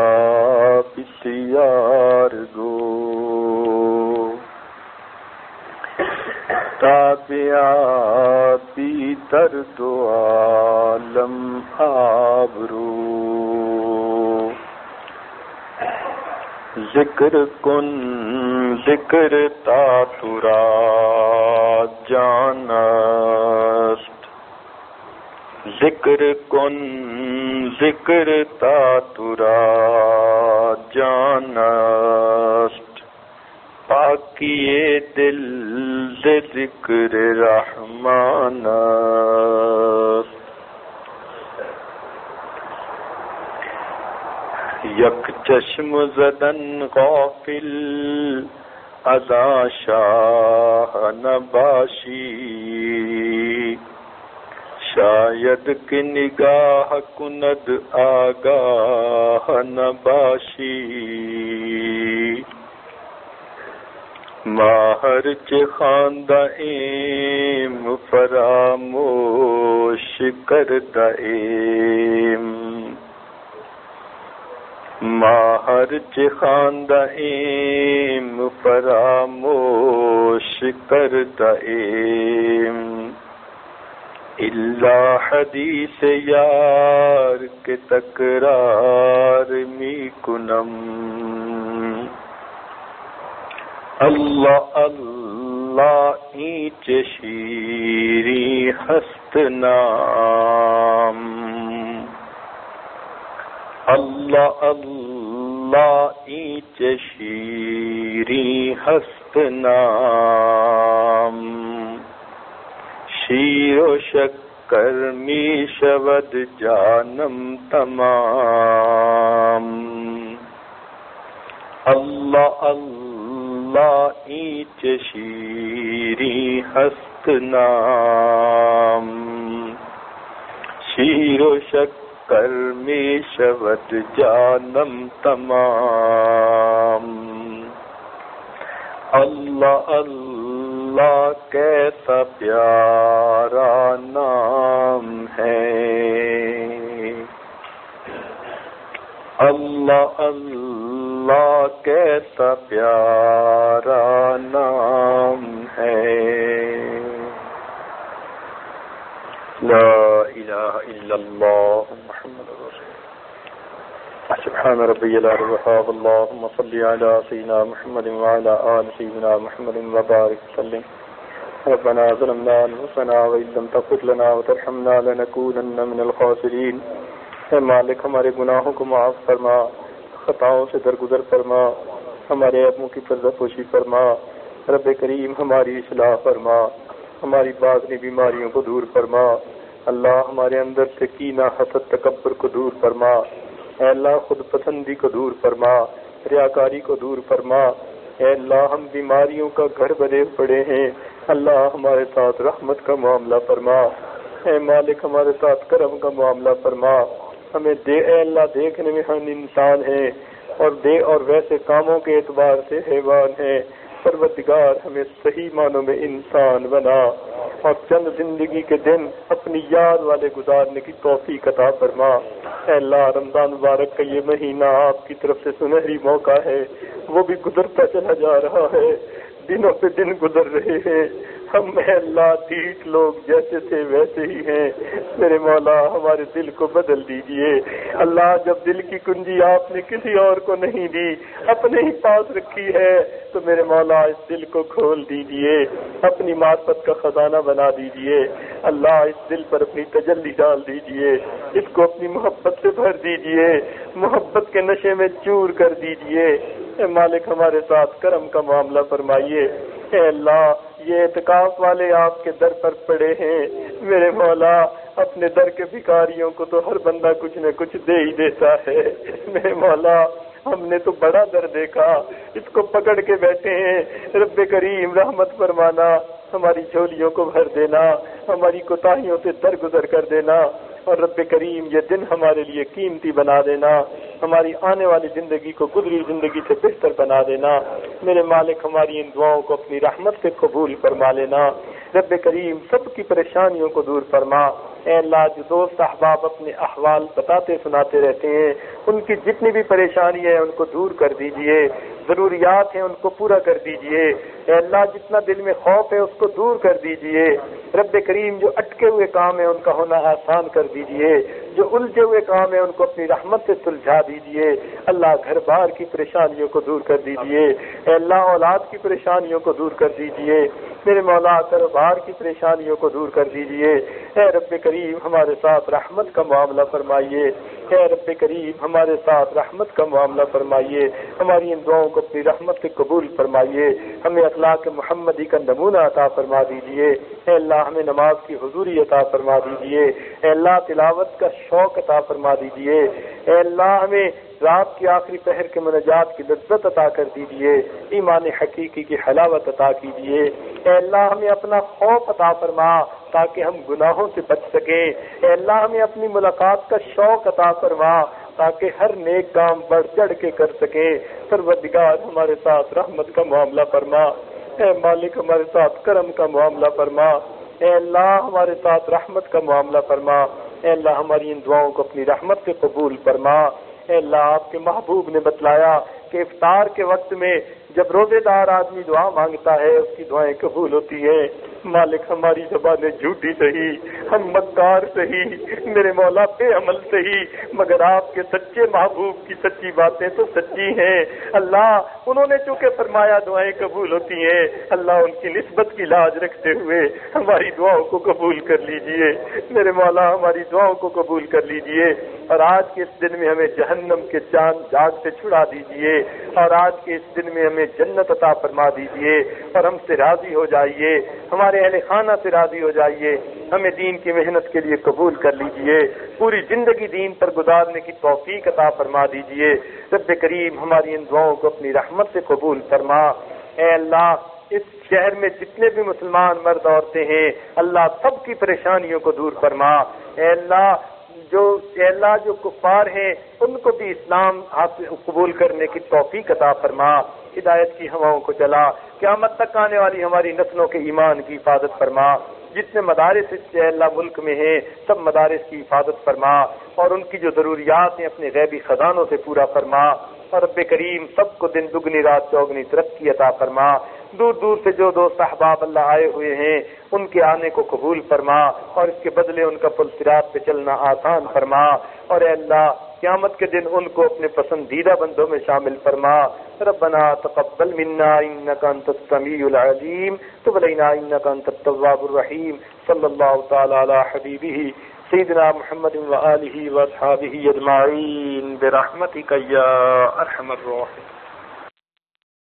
بسیار گو، تابعاتی در دو عالم آبرو، ذکر کن ذکر تا ترا جانست، ذکر کن ذکر تا ترا جانست، پاکی دل ز ذکر رحمان است، یک چشم زدن غافل ادا شاہ نباشی، شاید کہ نگاہ کند آگاہ نباشی، ماہر چه خواندہ ایم فراموش کردہ ایم، ماہر چه خواندہ ایم فراموش کردہ ایم، الا حدیث یار کے تکرار می کنم، اللہ اللہ اینچ شیری ہست نام، اللہ اللہ اینچ شیری ہست نام، شیر و شکر می شود جانم تمام، اللہ اللہ اینچ شیری ہست نام، شیر و شکر می شود جانم تمام، اللہ اللہ کیسا پیارا نام ہے، اللہ اللہ کیسا پیارا نام ہے، لا الہ الا اللہ محمد رسول اللہ، سبحان ربی العظیم، اللهم صل علی سیدنا محمد وعلی آل سیدنا محمد وبارک وسلم، ربنا ظلمنا انفسنا وان لم تغفر لنا وترحمنا لنكونن من الخاسرین۔ اے مالک ہمارے گناہوں کو معاف فرما، خطاؤں سے درگزر فرما، ہمارے عیبوں کی پردہ پوشی فرما۔ رب کریم ہماری اصلاح فرما، ہماری باطنی بیماریوں کو دور فرما۔ اللہ ہمارے اندر سے کینہ، حسد، تکبر کو دور فرما۔ اے اللہ خود پسندی کو دور فرما، ریاکاری کو دور فرما۔ اے اللہ ہم بیماریوں کا گھر بنے پڑے ہیں، اللہ ہمارے ساتھ رحمت کا معاملہ فرما۔ اے مالک ہمارے ساتھ کرم کا معاملہ فرما۔ ہمیں دے اے اللہ دیکھنے میں ہم انسان ہیں اور دے اور ویسے کاموں کے اعتبار سے حیوان ہیں، پروردگار ہمیں صحیح معنوں میں انسان بنا اور چند زندگی کے دن اپنی یاد والے گزارنے کی توفیق عطا فرما۔ اے اللہ رمضان مبارک کا یہ مہینہ آپ کی طرف سے سنہری موقع ہے، وہ بھی گزرتا چلا جا رہا ہے، دنوں پہ دن گزر رہے ہیں، ہم اے اللہ ٹھیک لوگ جیسے تھے ویسے ہی ہیں۔ میرے مولا ہمارے دل کو بدل دیجئے۔ اللہ جب دل کی کنجی آپ نے کسی اور کو نہیں دی، اپنے ہی پاس رکھی ہے، تو میرے مولا اس دل کو کھول دیجئے، اپنی معرفت کا خزانہ بنا دیجئے۔ اللہ اس دل پر اپنی تجلی ڈال دیجئے، اس کو اپنی محبت سے بھر دیجئے، محبت کے نشے میں چور کر دیجئے۔ اے مالک ہمارے ساتھ کرم کا معاملہ فرمائیے۔ اے اللہ یہ اعتکاف والے آپ کے در پر پڑے ہیں، میرے مولا اپنے در کے بھکاریوں کو تو ہر بندہ کچھ نہ کچھ دے ہی دیتا ہے، میرے مولا ہم نے تو بڑا در دیکھا، اس کو پکڑ کے بیٹھے ہیں۔ رب کریم رحمت فرمانا، ہماری جھولیوں کو بھر دینا، ہماری کوتاہیوں سے درگزر کر دینا، اور رب کریم یہ دن ہمارے لیے قیمتی بنا دینا، ہماری آنے والی زندگی کو گزری زندگی سے بہتر بنا دینا۔ میرے مالک ہماری ان دعاؤں کو اپنی رحمت سے قبول فرما لینا۔ رب کریم سب کی پریشانیوں کو دور فرما۔ اے اللہ جو دوست احباب اپنے احوال بتاتے سناتے رہتے ہیں، ان کی جتنی بھی پریشانی ہے ان کو دور کر دیجئے، ضروریات ہیں ان کو پورا کر دیجئے۔ اے اللہ جتنا دل میں خوف ہے اس کو دور کر دیجئے۔ رب کریم جو اٹکے ہوئے کام ہیں ان کا ہونا آسان کر دیجئے، جو الجھے ہوئے کام ہیں ان کو اپنی رحمت سے سلجھا دیجئے۔ اللہ گھر بار کی پریشانیوں کو دور کر دیجئے۔ اے اللہ اولاد کی پریشانیوں کو دور کر دیجئے۔ میرے مولا کاروبار کی پریشانیوں کو دور کر دیجئے۔ اے رب کریم ہمارے ساتھ رحمت کا معاملہ فرمائیے۔ اے رب کریم ہمارے ساتھ رحمت کا معاملہ فرمائیے، ہماری ان دعاؤں کو اپنی رحمت سے قبول فرمائیے، ہمیں اخلاق محمدی کا نمونہ عطا فرما دیجئے۔ اے اللہ ہمیں نماز کی حضوری عطا فرما دیجئے۔ اے اللہ تلاوت کا شوق عطا فرما دیجئے۔ اے اللہ ہمیں رات کی آخری پہر کے مناجات کی لذت عطا کر دیجئے، ایمان حقیقی کی حلاوت عطا کیجئے۔ اے اللہ ہمیں اپنا خوف عطا فرما تاکہ ہم گناہوں سے بچ سکیں۔ اے اللہ ہمیں اپنی ملاقات کا شوق عطا فرما تاکہ ہر نیک کام بڑھ چڑھ کے کر سکیں۔ پروردگار ہمارے ساتھ رحمت کا معاملہ فرما۔ اے مالک ہمارے ساتھ کرم کا معاملہ فرما۔ اے اللہ ہمارے ساتھ رحمت کا معاملہ فرما۔ اے اللہ ہماری ان دعاؤں کو اپنی رحمت سے قبول فرما۔ اے اللہ آپ کے محبوب نے بتلایا کہ افطار کے وقت میں جب روزے دار آدمی دعا مانگتا ہے اس کی دعائیں قبول ہوتی ہیں۔ مالک ہماری زبانیں جھوٹی سہی، ہم مکار سہی، میرے مولا بے عمل سہی، مگر آپ کے سچے محبوب کی سچی باتیں تو سچی ہیں۔ اللہ انہوں نے چونکہ فرمایا دعائیں قبول ہوتی ہیں، اللہ ان کی نسبت کی لاج رکھتے ہوئے ہماری دعاؤں کو قبول کر لیجئے۔ میرے مولا ہماری دعاؤں کو قبول کر لیجئے، اور آج کے اس دن میں ہمیں جہنم کے چاند جاگ سے چھڑا دیجئے، اور آج کے اس دن میں ہمیں جنت عطا فرما دیجئے، اور ہم سے راضی ہو جائیے، ہمارے اہل خانہ سے راضی ہو جائیے، ہمیں دین کی محنت کے لیے قبول کر لیجئے، پوری زندگی دین پر گزارنے کی توفیق عطا فرما دیجئے۔ رب کریم ہماری ان دعاؤں کو اپنی رحمت سے قبول فرما۔ اے اللہ اس شہر میں جتنے بھی مسلمان مرد عورتیں ہیں اللہ سب کی پریشانیوں کو دور فرما۔ اے اللہ جو اے اللہ جو کفار ہیں ان کو بھی اسلام قبول کرنے کی توفیق عطا فرما، ہدایت کی ہواؤں کو چلا، قیامت تک آنے والی ہماری نسلوں کے ایمان کی حفاظت فرما۔ جتنے مدارس اس اللہ ملک میں ہیں سب مدارس کی حفاظت فرما، اور ان کی جو ضروریات ہیں اپنے غیبی خزانوں سے پورا فرما، اور رب کریم سب کو دن دگنی رات چوگنی ترقی عطا فرما۔ دور دور سے جو دوست احباب اللہ آئے ہوئے ہیں ان کے آنے کو قبول فرما اور اس کے بدلے ان کا پل صراط پہ چلنا آسان فرما، اور اے اللہ قیامت کے دن ان کو اپنے پسندیدہ بندوں میں شامل فرما۔ ربنا تقبل منا انك انت السميع العليم تب علينا انك انت التواب الرحيم صلی اللہ تعالی علی حبیبہ سیدنا محمد وآلہ واصحابہ اجمعین برحمتک یا ارحم الراحمین۔